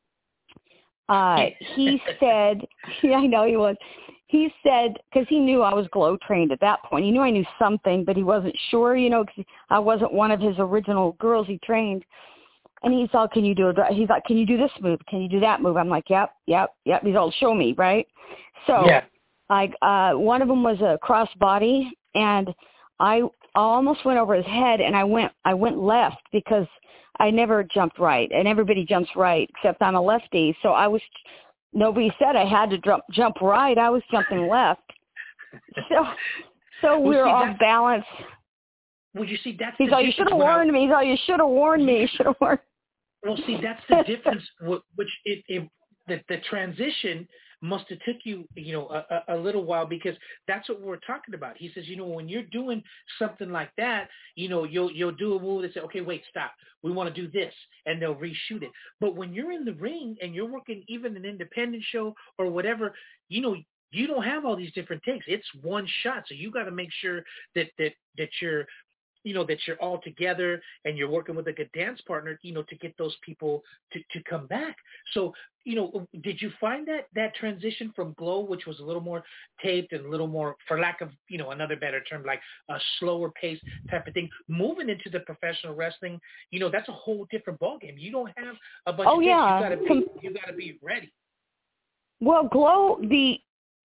Uh, he said, yeah, I know he was. He said, because he knew I was Glow trained at that point. He knew I knew something, but he wasn't sure, you know, because I wasn't one of his original girls he trained. And he's all, can you do it? He's like, can you do this move? Can you do that move? I'm like, yep, yep, yep. He's all, show me, right? So yeah. I uh, one of them was a crossbody, and I almost went over his head, and I went I went left because I never jumped right, and everybody jumps right except I'm a lefty. So I was nobody said I had to jump jump right. I was jumping left. So so we were off balance. Well, you see, that's He's the all, you should have warned I, me. He's all, you should have warned me. You should have warned. Well, see, that's the difference. Which it, it the, the transition must have took you, you know, a, a little while, because that's what we're talking about. He says, you know, when you're doing something like that, you know, you'll you'll do a move that say, okay, wait, stop. We want to do this, and they'll reshoot it. But when you're in the ring and you're working even an independent show or whatever, you know, you don't have all these different takes. It's one shot, so you got to make sure that that that you're you know, that you're all together and you're working with a good dance partner, you know, to get those people to, to come back. So, you know, did you find that that transition from Glow, which was a little more taped and a little more, for lack of, you know, another better term, like a slower pace type of thing, moving into the professional wrestling, you know, that's a whole different ballgame. You don't have a bunch oh, of yeah. things. You gotta be, you gotta be ready. Well, Glow, the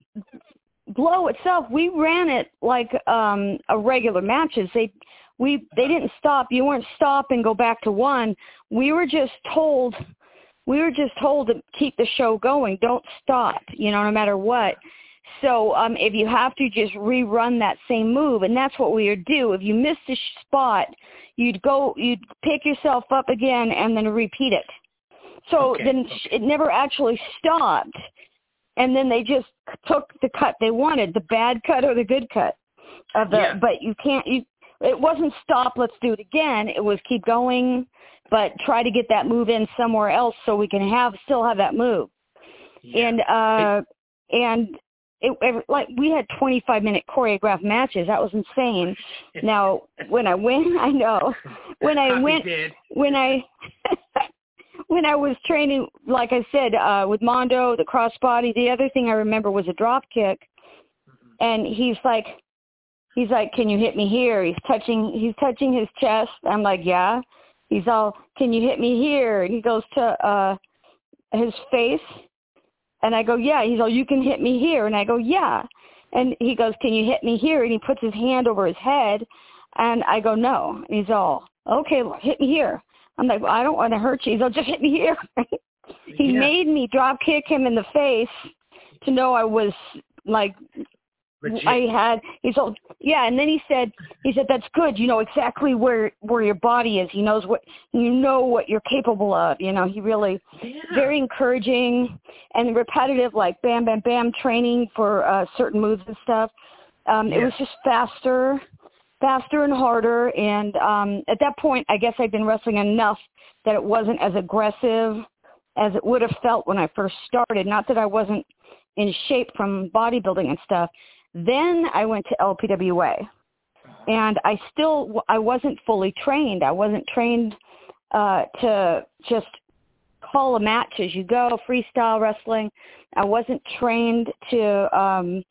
Glow itself, we ran it like um, a regular matches. They we they didn't stop. You weren't stop and go back to one. We were just told we were just told to keep the show going. Don't stop. You know, no matter what. So um, if you have to, just rerun that same move, and that's what we would do. If you missed a spot, you'd go, you'd pick yourself up again, and then repeat it. So okay, then okay. It never actually stopped. And then they just took the cut they wanted, the bad cut or the good cut of the. Yeah. But you can't. You it wasn't stop. Let's do it again. It was keep going, but try to get that move in somewhere else so we can have still have that move. Yeah. And uh, it, and it, it like we had twenty-five minute choreographed matches. That was insane. Now when I went, I know when I went when I. When I was training, like I said, uh, with Mondo, the crossbody, the other thing I remember was a drop kick. And he's like, he's like, can you hit me here? He's touching, he's touching his chest. I'm like, yeah. He's all, can you hit me here? And he goes to uh, his face. And I go, yeah. He's all, you can hit me here. And I go, yeah. And he goes, can you hit me here? And he puts his hand over his head. And I go, no. And he's all, okay, hit me here. I'm like, well, I don't want to hurt you. He'll just hit me here. He yeah. made me drop kick him in the face to know I was like, legit. I had, he's all, yeah. And then he said, he said, that's good. You know exactly where, where your body is. He knows what, you know what you're capable of. You know, he really, yeah. very encouraging and repetitive, like bam, bam, bam training for uh, certain moves and stuff. Um, yeah. It was just faster. faster and harder, and um, at that point, I guess I'd been wrestling enough that it wasn't as aggressive as it would have felt when I first started. Not that I wasn't in shape from bodybuilding and stuff. Then I went to L P W A, and I still, I wasn't fully trained. I wasn't trained uh, to just call a match as you go, freestyle wrestling. I wasn't trained to... Um,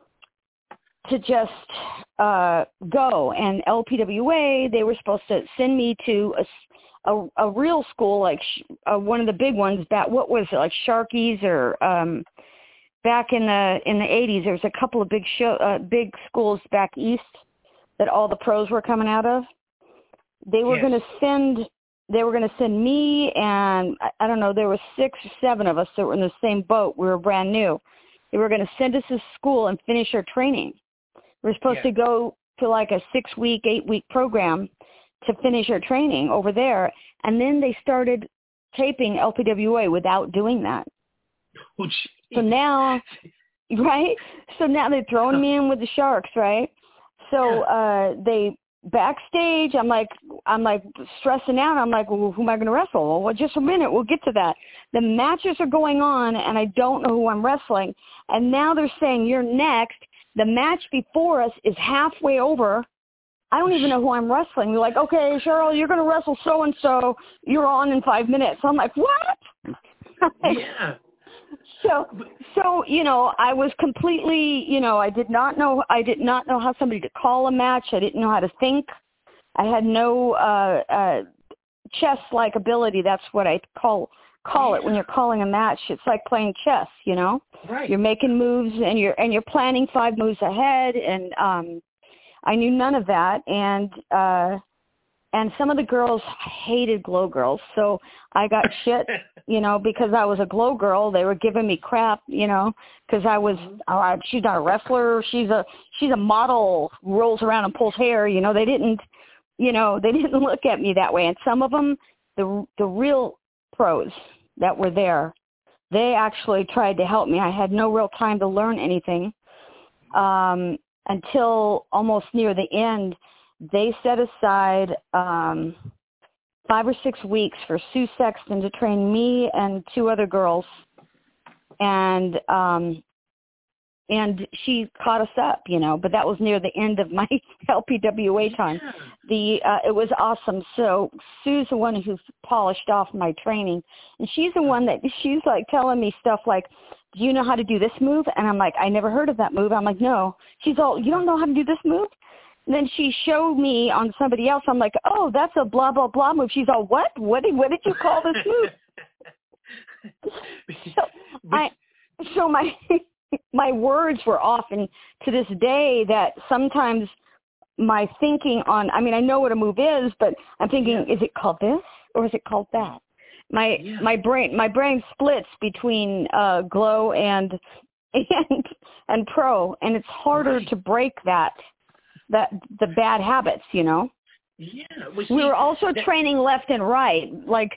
to just uh, go. And L P W A, they were supposed to send me to a, a, a real school, like sh- uh, one of the big ones, back, what was it, like Sharky's or um, back in the in the eighties, there was a couple of big show, uh, big schools back east that all the pros were coming out of. They were yes. going to send, they were going to send me and, I, I don't know, there were six or seven of us that were in the same boat. We were brand new. They were going to send us to school and finish our training. We're supposed yeah. to go to like a six-week, eight-week program to finish our training over there. And then they started taping L P W A without doing that. Oh, so now, right? So now they're throwing me in with the Sharks, right? So yeah. uh, they backstage, I'm like, I'm like stressing out. I'm like, well, who am I going to wrestle? Well, just a minute. We'll get to that. The matches are going on, and I don't know who I'm wrestling. And now they're saying, you're next. The match before us is halfway over. I don't even know who I'm wrestling. They're like, okay, Cheryl, you're going to wrestle so-and-so. You're on in five minutes. I'm like, what? Yeah. So, so you know, I was completely, you know, I did not know, I did not know how somebody to call a match. I didn't know how to think. I had no, uh, uh, chess-like ability. That's what I call call yeah. it when you're calling a match. It's like playing chess, you know. Right. You're making moves and you're and you're planning five moves ahead. And um, I knew none of that. And uh, and some of the girls hated Glow girls, so I got shit, you know, because I was a Glow girl. They were giving me crap, you know, because I was mm-hmm. oh, she's not a wrestler. She's a she's a model, rolls around and pulls hair. You know, they didn't. You know, they didn't look at me that way. And some of them, the the real pros that were there, they actually tried to help me. I had no real time to learn anything um, until almost near the end. They set aside um, five or six weeks for Sue Sexton to train me and two other girls. And um, and she caught us up, you know, but that was near the end of my L P W A time. Yeah. The uh, it was awesome. So Sue's the one who polished off my training, and she's the one that she's like telling me stuff like, "Do you know how to do this move?" And I'm like, "I never heard of that move." I'm like, "No." She's all, "You don't know how to do this move?" And then she showed me on somebody else. I'm like, "Oh, that's a blah blah blah move." She's all, "What? What did what did you call this move?" so I so my. my words were off, and to this day that sometimes my thinking on, I mean, I know what a move is, but I'm thinking, yeah. is it called this or is it called that? My yeah. my brain my brain splits between uh, Glow and and and Pro, and it's harder right. to break that that the bad habits, you know. Yeah, we, see, we were also that, training left and right, like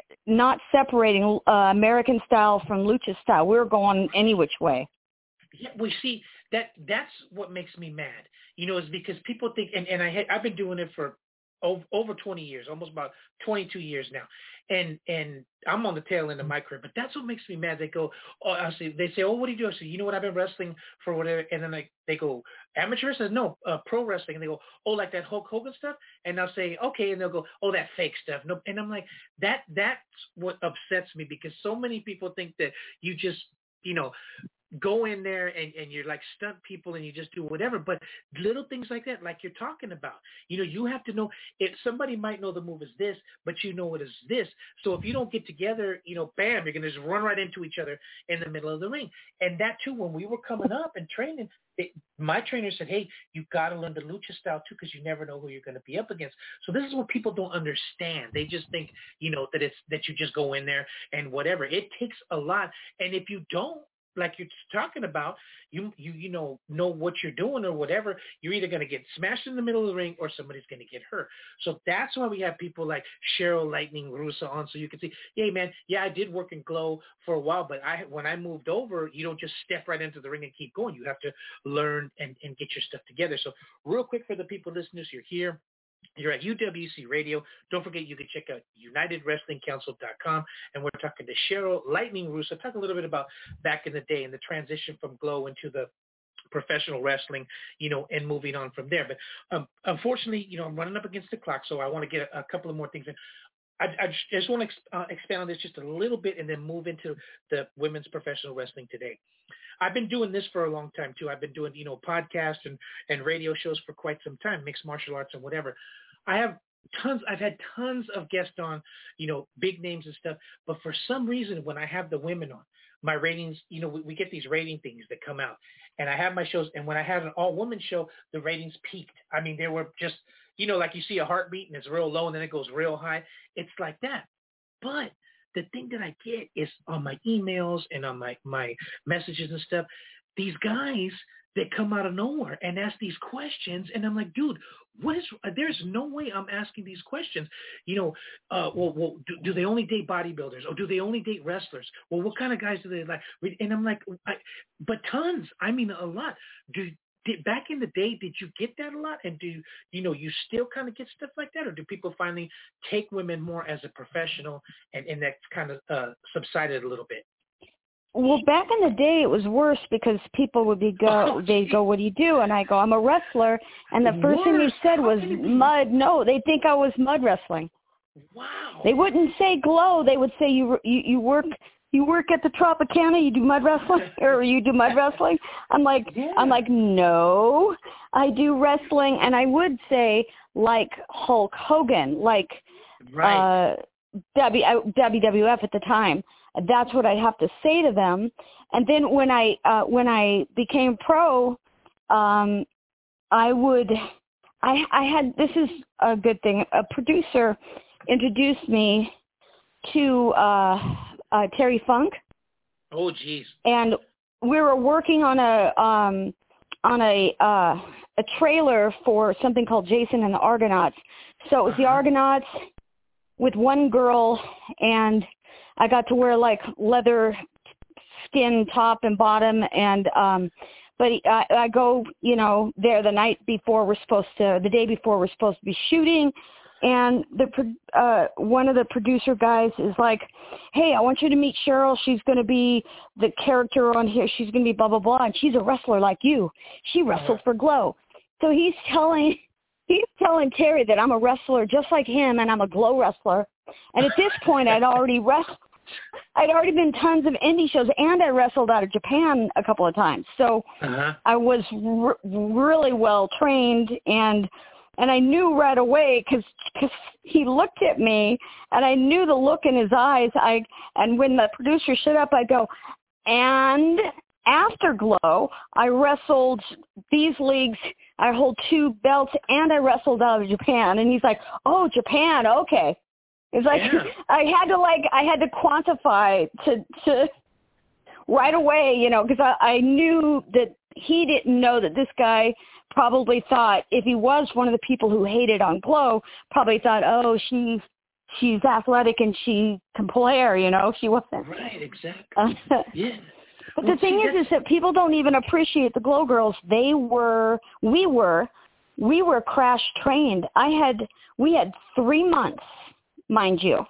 not separating uh, American style from lucha style. We were going any which way. Yeah, we see that that's what makes me mad. You know, is because people think, and, and I had, I've been doing it for over, over twenty years, almost about twenty-two years now. And and I'm on the tail end of my career, but that's what makes me mad. They go, oh, I say, they say, oh, what do you do? I say, you know what? I've been wrestling for whatever. And then I, they go, amateur wrestling? No, uh, pro wrestling. And they go, oh, like that Hulk Hogan stuff? And I'll say, okay. And they'll go, oh, that fake stuff. No. And I'm like, that that's what upsets me, because so many people think that you just, you know, go in there and, and you're like stunt people and you just do whatever. But little things like that, like you're talking about, you know, you have to know if somebody might know the move is this, but you know it is this. So if you don't get together, you know, bam, you're going to just run right into each other in the middle of the ring. And that too, when we were coming up and training, it, my trainer said, hey, you got to learn the lucha style too, because you never know who you're going to be up against. So this is what people don't understand. They just think, you know, that it's that you just go in there and whatever. It takes a lot. And if you don't, like you're talking about, you you you know know what you're doing or whatever, you're either going to get smashed in the middle of the ring or somebody's going to get hurt. So that's why we have people like Cheryl Lightning Russo on, so you can see, hey man, yeah, I did work in Glow for a while, but I when I moved over, you don't just step right into the ring and keep going. You have to learn and, and get your stuff together. So real quick for the people listeners, you're here. You're at U W C Radio. Don't forget, you can check out United Wrestling Council dot com. And we're talking to Cheryl Lightning Russo. Talk a little bit about back in the day and the transition from Glow into the professional wrestling, you know, and moving on from there. But um, unfortunately, you know, I'm running up against the clock, so I want to get a, a couple of more things in. I, I just want to ex- uh, expand on this just a little bit and then move into the women's professional wrestling today. I've been doing this for a long time too. I've been doing, you know, podcasts and, and radio shows for quite some time, mixed martial arts and whatever. I have tons, I've had tons of guests on, you know, big names and stuff. But for some reason, when I have the women on, my ratings, you know, we, we get these rating things that come out. And I have my shows. And when I had an all-woman show, the ratings peaked. I mean, they were just, you know, like you see a heartbeat and it's real low and then it goes real high. It's like that. But the thing that I get is on my emails and on my, my messages and stuff, these guys that come out of nowhere and ask these questions. And I'm like, dude, what is, there's no way I'm asking these questions. You know, uh, well, well do, do they only date bodybuilders or do they only date wrestlers? Well, what kind of guys do they like? And I'm like, I, but tons, I mean, a lot. Do, Did, back in the day, did you get that a lot? And do you, you know, you still kind of get stuff like that? Or do people finally take women more as a professional and, and that's kind of uh, subsided a little bit? Well, back in the day, it was worse because people would be go, Oh, they go, what do you do? And I go, I'm a wrestler. And the first worse. thing they said was How mud. No, they think I was mud wrestling. Wow. They wouldn't say Glow. They would say you you, you work you work at the Tropicana. You do mud wrestling, or you do mud wrestling. I'm like yeah. I'm like no, I do wrestling, and I would say like Hulk Hogan, like right. uh, W W F at the time. That's what I have to say to them. And then when I uh, when I became pro, um, I would I I had this is a good thing. A producer introduced me to uh, uh, Terry Funk. Oh, geez. And we were working on a um, on a uh, a trailer for something called Jason and the Argonauts. So it was uh-huh. the Argonauts with one girl, and I got to wear like leather skin top and bottom, and um, but I, I go, you know, there the night before we're supposed to, the day before we're supposed to be shooting, and the uh, one of the producer guys is like, hey, I want you to meet Cheryl. She's going to be the character on here. She's going to be blah, blah, blah, and she's a wrestler like you. She wrestled for Glow. So he's telling he's telling Terry that I'm a wrestler just like him, and I'm a Glow wrestler. And at this point, I'd already wrestled. I'd already been tons of indie shows, and I wrestled out of Japan a couple of times. So uh-huh. I was r- really well trained, and and I knew right away because he looked at me, and I knew the look in his eyes. I and when the producer shut up, I go, and after Glow, I wrestled these leagues. I hold two belts, and I wrestled out of Japan. And he's like, oh, Japan, okay. It's like yeah. I had to like I had to quantify to to right away, you know, because I, I knew that he didn't know that this guy probably thought, if he was one of the people who hated on Glow, probably thought, oh, she she's athletic and she can play, you know, she wasn't. Right, exactly. yeah. But well, the thing see, is, is that people don't even appreciate the Glow girls. They were, we were, we were crash trained. I had, we had three months. Mind you,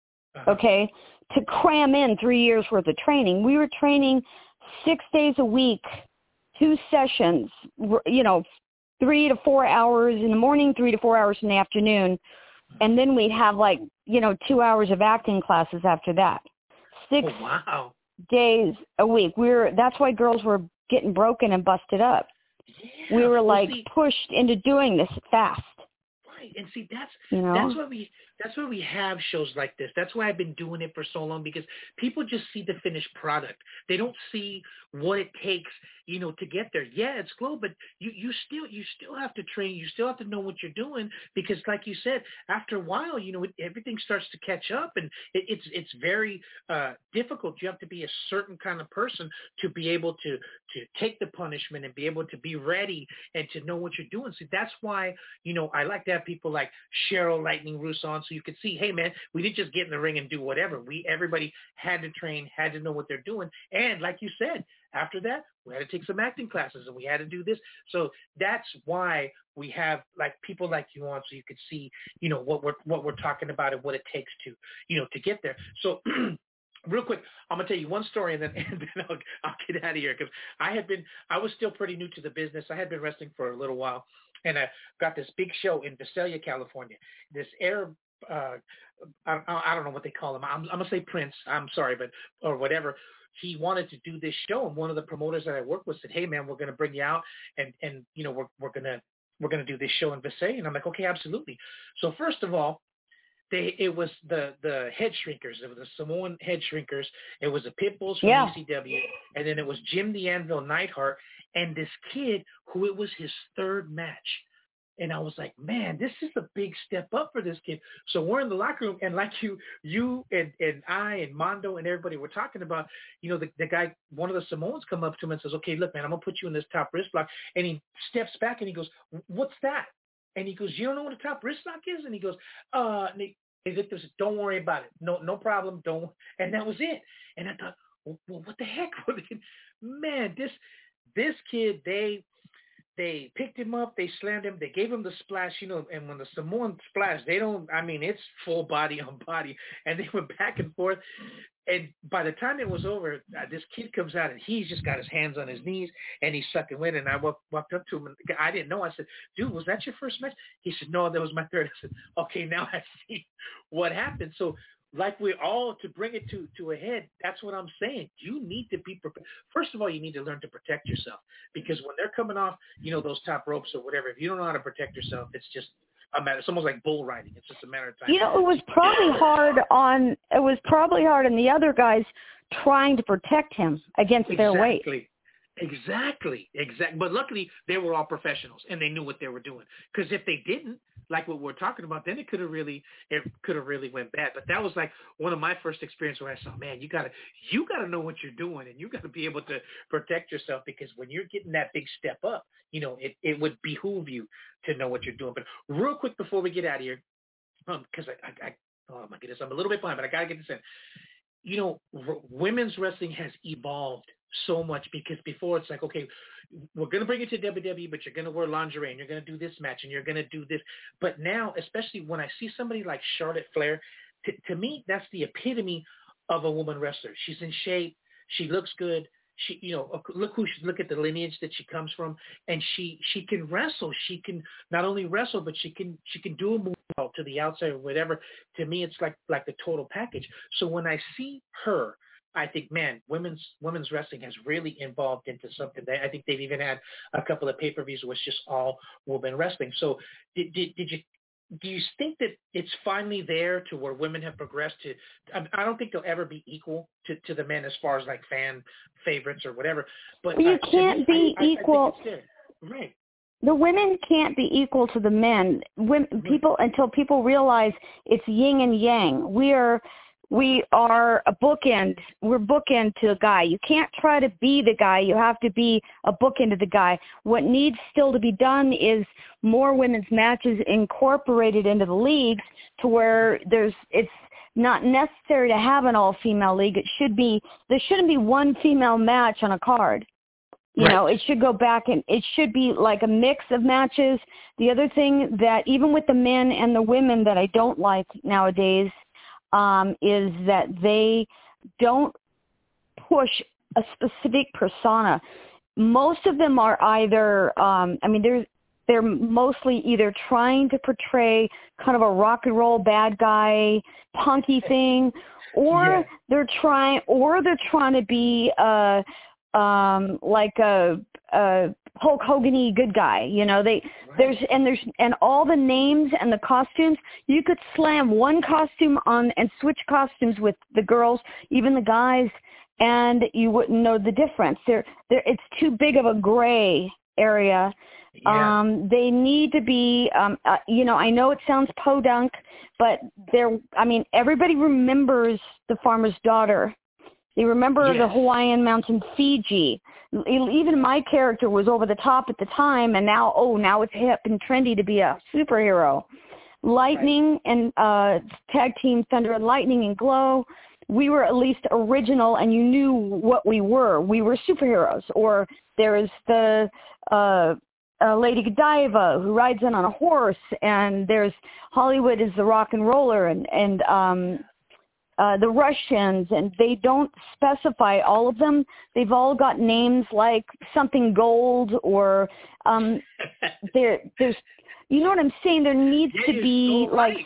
okay, to cram in three years worth of training. We were training six days a week, two sessions, you know, three to four hours in the morning, three to four hours in the afternoon, and then we'd have like, you know, two hours of acting classes after that. Six oh, wow. days a week. We were, that's why girls were getting broken and busted up. Yeah. We were well, like see, pushed into doing this fast. Right, and see, that's you know? that's why we that's why we have shows like this. That's why I've been doing it for so long, because people just see the finished product. They don't see what it takes, you know, to get there. Yeah, it's Glow, but you, you still you still have to train. You still have to know what you're doing, because, like you said, after a while, you know, it, everything starts to catch up, and it, it's it's very uh, difficult. You have to be a certain kind of person to be able to to take the punishment and be able to be ready and to know what you're doing. See, that's why, you know, I like to have people like Cheryl Lightning Roos on, so you could see, hey man, we didn't just get in the ring and do whatever. We everybody had to train, had to know what they're doing, and like you said, after that, we had to take some acting classes, and we had to do this. So that's why we have like people like you on, so you could see, you know, what we're what we're talking about and what it takes to, you know, to get there. So. Real quick, I'm gonna tell you one story, and then and then I'll, I'll get out of here, because I had been I was still pretty new to the business. I had been wrestling for a little while, and I got this big show in Visalia, California. This Arab, uh, I, I don't know what they call him. I'm, I'm gonna say Prince. I'm sorry, but or whatever. He wanted to do this show, and one of the promoters that I work with said, "Hey man, we're gonna bring you out, and and you know we're we're gonna we're gonna do this show in Visalia." And I'm like, okay, absolutely. So first of all. They, it was the, the head shrinkers. It was the Samoan head shrinkers. It was the Pitbulls from yeah. E C W. And then it was Jim the Anvil Neidhart and this kid who it was his third match. And I was like, man, this is a big step up for this kid. So we're in the locker room, and like you you and, and I and Mondo and everybody were talking about, you know, the, the guy, one of the Samoans come up to him and says, okay, look, man, I'm going to put you in this top wrist lock. And he steps back and he goes, what's that? And he goes, you don't know what a top wrist lock is? And he goes, uh, and he, don't worry about it. No, no problem. Don't. And that was it. And I thought, well, what the heck? Man, this this kid, they they picked him up, they slammed him, they gave him the splash, you know. And when the Samoan splash, they don't. I mean, it's full body on body, and they went back and forth. And by the time it was over, uh, this kid comes out, and he's just got his hands on his knees, and he's sucking wind. And I walked, walked up to him, and I didn't know. I said, dude, was that your first match? He said, no, that was my third. I said, okay, now I see what happened. So like we're all, to bring it to, to a head, that's what I'm saying. You need to be prepared. First of all, you need to learn to protect yourself, because when they're coming off, you know, those top ropes or whatever, if you don't know how to protect yourself, it's just a matter. It's almost like bull riding. It's just a matter of time. You know, it was probably hard on. It was probably hard on the other guys trying to protect him against exactly. their weight. Exactly, exactly. But luckily, they were all professionals and they knew what they were doing. Because if they didn't, like what we're talking about, then it could have really, it could have really went bad. But that was like one of my first experiences where I saw, man, you gotta, you gotta know what you're doing, and you gotta be able to protect yourself, because when you're getting that big step up, you know, it, it would behoove you to know what you're doing. But real quick before we get out of here, um, because I, I, I, oh my goodness, I'm a little bit behind, but I gotta get this in. You know, r- women's wrestling has evolved so much, because before it's like, okay, we're going to bring it to W W E, but you're going to wear lingerie and you're going to do this match and you're going to do this. But now, especially when I see somebody like Charlotte Flair, t- to me, that's the epitome of a woman wrestler. She's in shape. She looks good. She, you know, look who she, look at the lineage that she comes from, and she, she can wrestle. She can not only wrestle, but she can, she can do a move out to the outside or whatever. To me, it's like, like the total package. So when I see her, I think, man, women's women's wrestling has really evolved into something. That I think they've even had a couple of pay-per-views where it's just all women wrestling. So did, did, did you do you think that it's finally there to where women have progressed to? I don't think they'll ever be equal to, to the men as far as like fan favorites or whatever. But you uh, can't me, be I, equal. I, I think it's there. Right. The women can't be equal to the men. Women, people until people realize it's yin and yang. We are. We are a bookend. We're bookend to a guy. You can't try to be the guy. You have to be a bookend to the guy. What needs still to be done is more women's matches incorporated into the leagues, to where there's it's not necessary to have an all-female league. It should be there shouldn't be one female match on a card. You right. know, it should go back and it should be like a mix of matches. The other thing that even with the men and the women that I don't like nowadays, Um, is that they don't push a specific persona. Most of them are either, um, I mean, they're, they're mostly either trying to portray kind of a rock and roll bad guy, punky thing, or yeah. they're trying, or they're trying to be uh, um, like a, a Hulk Hogan-y good guy. You know, they right. there's and there's and all the names and the costumes. You could slam one costume on and switch costumes with the girls, even the guys, and you wouldn't know the difference. There, there. It's too big of a gray area. Yeah. Um, they need to be. Um, uh, you know, I know it sounds podunk, but they're. I mean, everybody remembers the Farmer's Daughter. They remember yes. the Hawaiian Mountain Fiji. Even my character was over the top at the time, and now, oh, now it's hip and trendy to be a superhero. Lightning right. and uh, tag team Thunder and Lightning and Glow, we were at least original, and you knew what we were. We were superheroes. Or there's the uh, uh, Lady Godiva, who rides in on a horse, and there's Hollywood is the rock and roller, and, and um, Uh, the Russians, and they don't specify all of them. They've all got names like something gold, or um, there, there's, you know what I'm saying? There needs yeah, to be so like, right.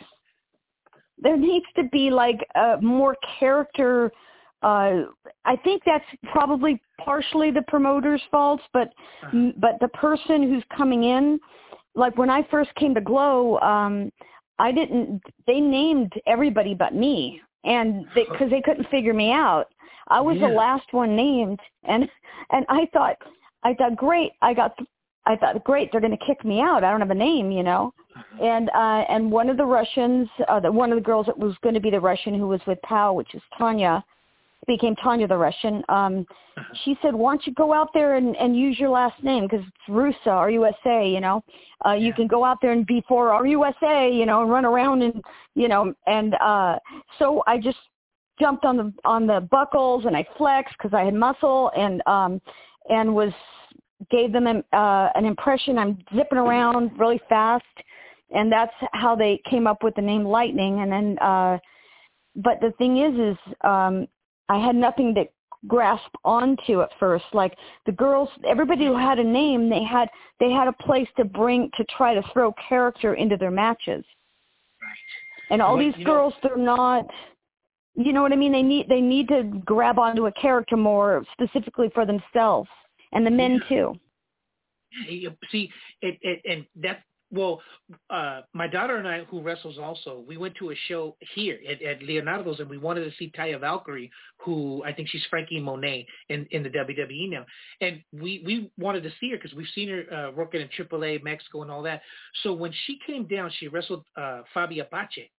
there needs to be like uh, more character. Uh, I think that's probably partially the promoter's fault, but uh-huh. but the person who's coming in, like when I first came to Glow, um, I didn't. They named everybody but me. And because they, they couldn't figure me out, I was yeah. the last one named, and and I thought, I thought great, I got, I thought great, they're going to kick me out. I don't have a name, you know, uh-huh. and uh, and one of the Russians, uh, the, one of the girls that was going to be the Russian who was with Pow, which is Tanya, became Tanya the Russian. Um, uh-huh. She said, why don't you go out there and, and use your last name, because it's Rusa, R U S A, you know. Uh, yeah. You can go out there and be for R U S A, you know, and run around and, you know, and uh, so I just jumped on the on the buckles and I flexed because I had muscle, and um, and was gave them an, uh, an impression. I'm zipping around really fast, and that's how they came up with the name Lightning. And then, uh, but the thing is, is um, I had nothing to grasp onto at first. Like the girls, everybody who had a name, they had they had a place to bring to try to throw character into their matches. Right. And all well, these girls, know, they're not. You know what I mean? They need they need to grab onto a character more specifically for themselves, and the men yeah. too. See, it, it, and that's Well, uh, my daughter and I, who wrestles also, we went to a show here at, at Leonardo's, and we wanted to see Taya Valkyrie, who I think she's Frankie Monet in, in the W W E now. And we, we wanted to see her because we've seen her uh, working in triple A, Mexico, and all that. So when she came down, she wrestled uh, Fabi Apache.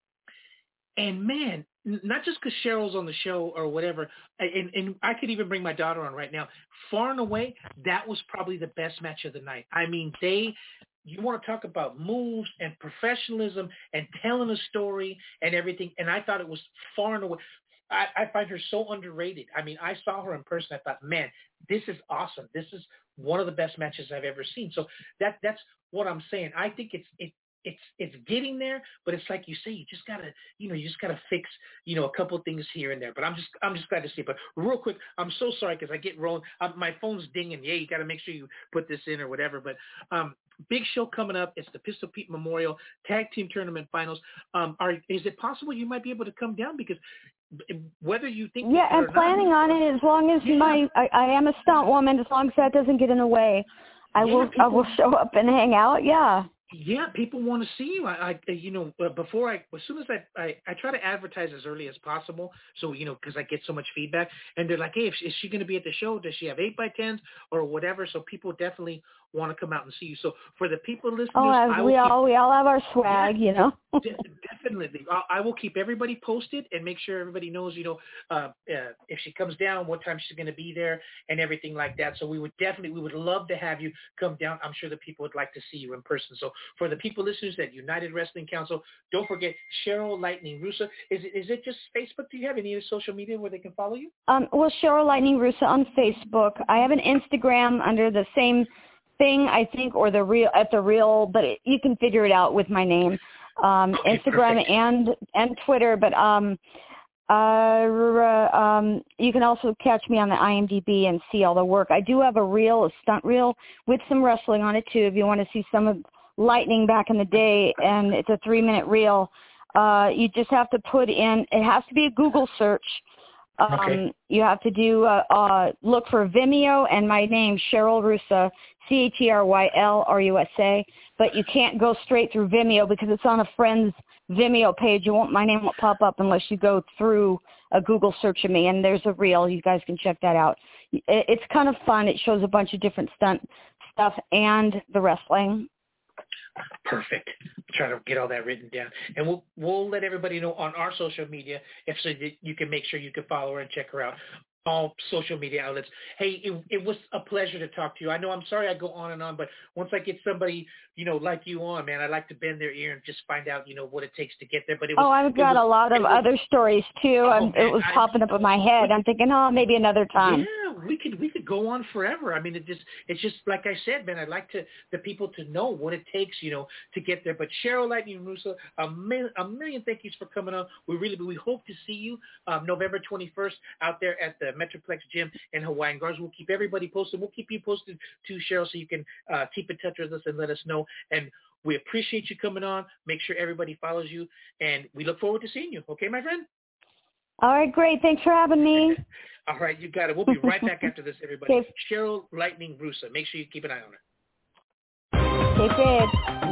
And, man, not just because Cheryl's on the show or whatever, and, and I could even bring my daughter on right now, far and away, that was probably the best match of the night. I mean, they – you want to talk about moves and professionalism and telling a story and everything. And I thought it was far and away. I, I find her so underrated. I mean, I saw her in person. I thought, man, this is awesome. This is one of the best matches I've ever seen. So that that's what I'm saying. I think it's it it's it's getting there, but it's like you say, you just gotta you know you just gotta fix you know a couple of things here and there. But I'm just I'm just glad to see it. But real quick, I'm so sorry because I get rolling. Um, my phone's dinging. Yeah, you got to make sure you put this in or whatever. But um. Big show coming up. It's the Pistol Pete Memorial Tag Team Tournament Finals. Um, are is it possible you might be able to come down? Because whether you think yeah, I'm planning not, on it as long as yeah. my I, I am a stunt woman. As long as that doesn't get in the way, I yeah, will people, I will show up and hang out. Yeah. Yeah, people want to see you. I, I you know, before I, as soon as I, I, I try to advertise as early as possible. So, you know, because I get so much feedback, and they're like, hey, if, is she going to be at the show? Does she have eight by tens or whatever? So people definitely want to come out and see you. So for the people listening, oh, I we all keep, we all have our swag, yeah, you know. Definitely, I, I will keep everybody posted and make sure everybody knows, you know, uh, uh, if she comes down, what time she's going to be there, and everything like that. So we would definitely, we would love to have you come down. I'm sure the people would like to see you in person. So for the people listeners at United Wrestling Council, don't forget Cheryl Lightning Russo. Is it is it just Facebook? Do you have any other social media where they can follow you? Um, well, Cheryl Lightning Russo on Facebook. I have an Instagram under the same thing, I think, or the real at the real, but it, you can figure it out with my name. Um, okay, Instagram perfect. and and Twitter, but um, uh, um, you can also catch me on the I M D B and see all the work. I do have a reel, a stunt reel with some wrestling on it too. If you want to see some of Lightning back in the day, and it's a three-minute reel. Uh, you just have to put in. It has to be a Google search. Um, okay. You have to do uh, uh, look for Vimeo and my name, Cheryl Russo, C H E R Y L R U S A. But you can't go straight through Vimeo because it's on a friend's Vimeo page. You won't. My name won't pop up unless you go through a Google search of me. And there's a reel. You guys can check that out. It, it's kind of fun. It shows a bunch of different stunt stuff and the wrestling. Perfect. Try to get all that written down, and we'll we'll let everybody know on our social media if so that you can make sure you can follow her and check her out. All social media outlets. Hey, it, it was a pleasure to talk to you. I know I'm sorry I go on and on, but once I get somebody, you know, like you on, man, I like to bend their ear and just find out, you know, what it takes to get there. But it was, oh, I've got was, a lot of was, other stories too. Oh, and it was I, popping up in my head. I'm thinking, oh, maybe another time. Yeah, we could we could go on forever. I mean, it just it's just like I said, man. I'd like to the people to know what it takes, you know, to get there. But Cheryl Lightning Russo, a million, a million thank yous for coming on. We really we hope to see you um, November twenty-first out there at the Metroplex Gym in Hawaiian Gardens. We'll keep everybody posted. We'll keep you posted too, Cheryl, so you can uh, keep in touch with us and let us know. And we appreciate you coming on. Make sure everybody follows you, and we look forward to seeing you. Okay, my friend? All right, great. Thanks for having me. All right, you got it. We'll be right back after this, everybody. Okay. Cheryl Lightning Russo. Make sure you keep an eye on her. Stay safe.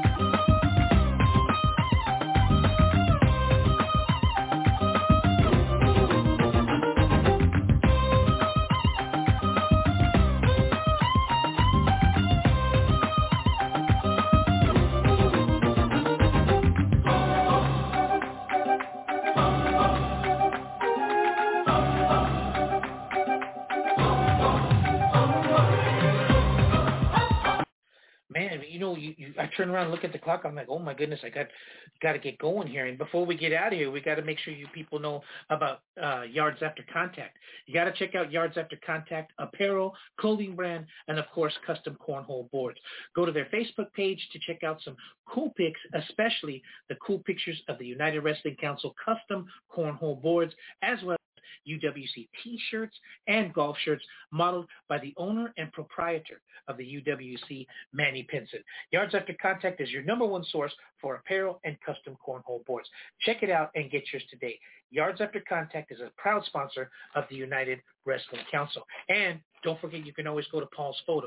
Man, you know, you, you, I turn around and look at the clock. I'm like, oh, my goodness, I got got to get going here. And before we get out of here, we got to make sure you people know about uh, Yards After Contact. You got to check out Yards After Contact apparel, clothing brand, and, of course, custom cornhole boards. Go to their Facebook page to check out some cool pics, especially the cool pictures of the United Wrestling Council custom cornhole boards, as well as U W C T-shirts and golf shirts modeled by the owner and proprietor of the U W C, Manny Pinson. Yards After Contact is your number one source for apparel and custom cornhole boards. Check it out and get yours today. Yards After Contact is a proud sponsor of the United Wrestling Council. And don't forget, you can always go to Paul's Photo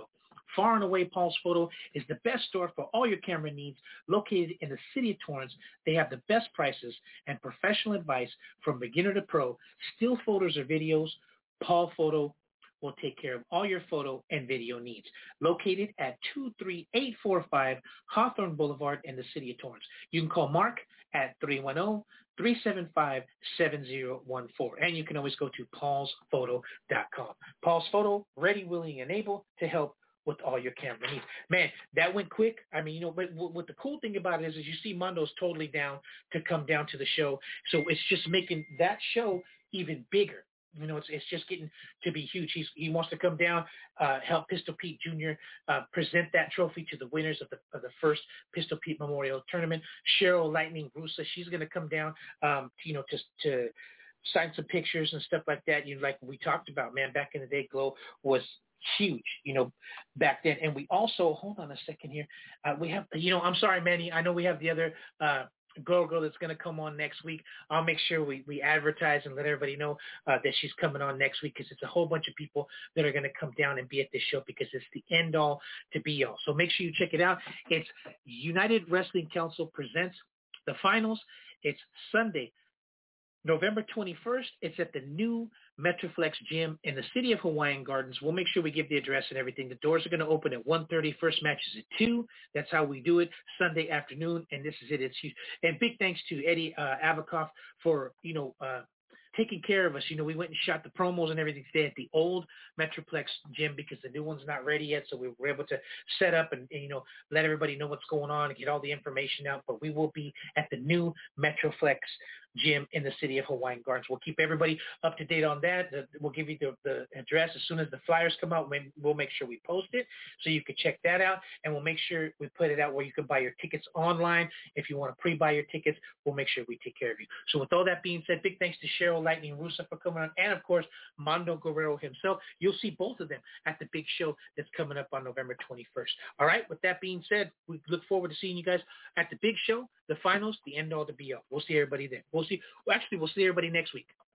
Far and away, Paul's Photo is the best store for all your camera needs. Located in the city of Torrance, they have the best prices and professional advice from beginner to pro. Still photos or videos, Paul Photo will take care of all your photo and video needs. Located at two three eight four five Hawthorne Boulevard in the city of Torrance. You can call Mark at three one zero, three seven five, seven zero one four. And you can always go to pauls photo dot com. Paul's Photo, ready, willing, and able to help with all your camera needs. Man, that went quick. I mean, you know, but what the cool thing about it is, is you see Mondo's totally down to come down to the show. So it's just making that show even bigger. You know, it's it's just getting to be huge. He's, he wants to come down, uh, help Pistol Pete Junior uh, present that trophy to the winners of the of the first Pistol Pete Memorial Tournament. Cheryl Lightning Russa, she's going to come down, um, to, you know, just to sign some pictures and stuff like that. You know, like we talked about, man, back in the day, Glow was huge, you know, back then. And we also, hold on a second here, uh, we have, you know, I'm sorry, Manny, I know we have the other uh, Girl Girl that's going to come on next week. I'll make sure we, we advertise and let everybody know uh, that she's coming on next week, because it's a whole bunch of people that are going to come down and be at this show, because it's the end all to be all. So make sure you check it out. It's United Wrestling Council presents the finals. It's Sunday, November twenty-first. It's at the new Metroflex Gym in the city of Hawaiian Gardens. We'll make sure we give the address and everything. The doors are going to open at one thirty. First match is at two. That's how we do it, Sunday afternoon, and this is it. It's huge. And big thanks to Eddie uh, Avakoff for, you know, uh, taking care of us. You know, we went and shot the promos and everything today at the old Metroplex Gym, because the new one's not ready yet. So we were able to set up and, and, you know, let everybody know what's going on and get all the information out. But we will be at the new Metroflex Gym in the city of Hawaiian Gardens. We'll keep everybody up to date on that. We'll give you the, the address as soon as the flyers come out. We'll make sure we post it so you can check that out, and we'll make sure we put it out where you can buy your tickets online. If you want to pre-buy your tickets, we'll make sure we take care of you. So with all that being said, big thanks to Cheryl Lightning Russa for coming on, and of course Mondo Guerrero himself. You'll see both of them at the big show that's coming up on November twenty-first. All right, with that being said, we look forward to seeing you guys at the big show, the finals, the end all to be all. We'll see everybody then. We'll see. Well, actually, we'll see everybody next week.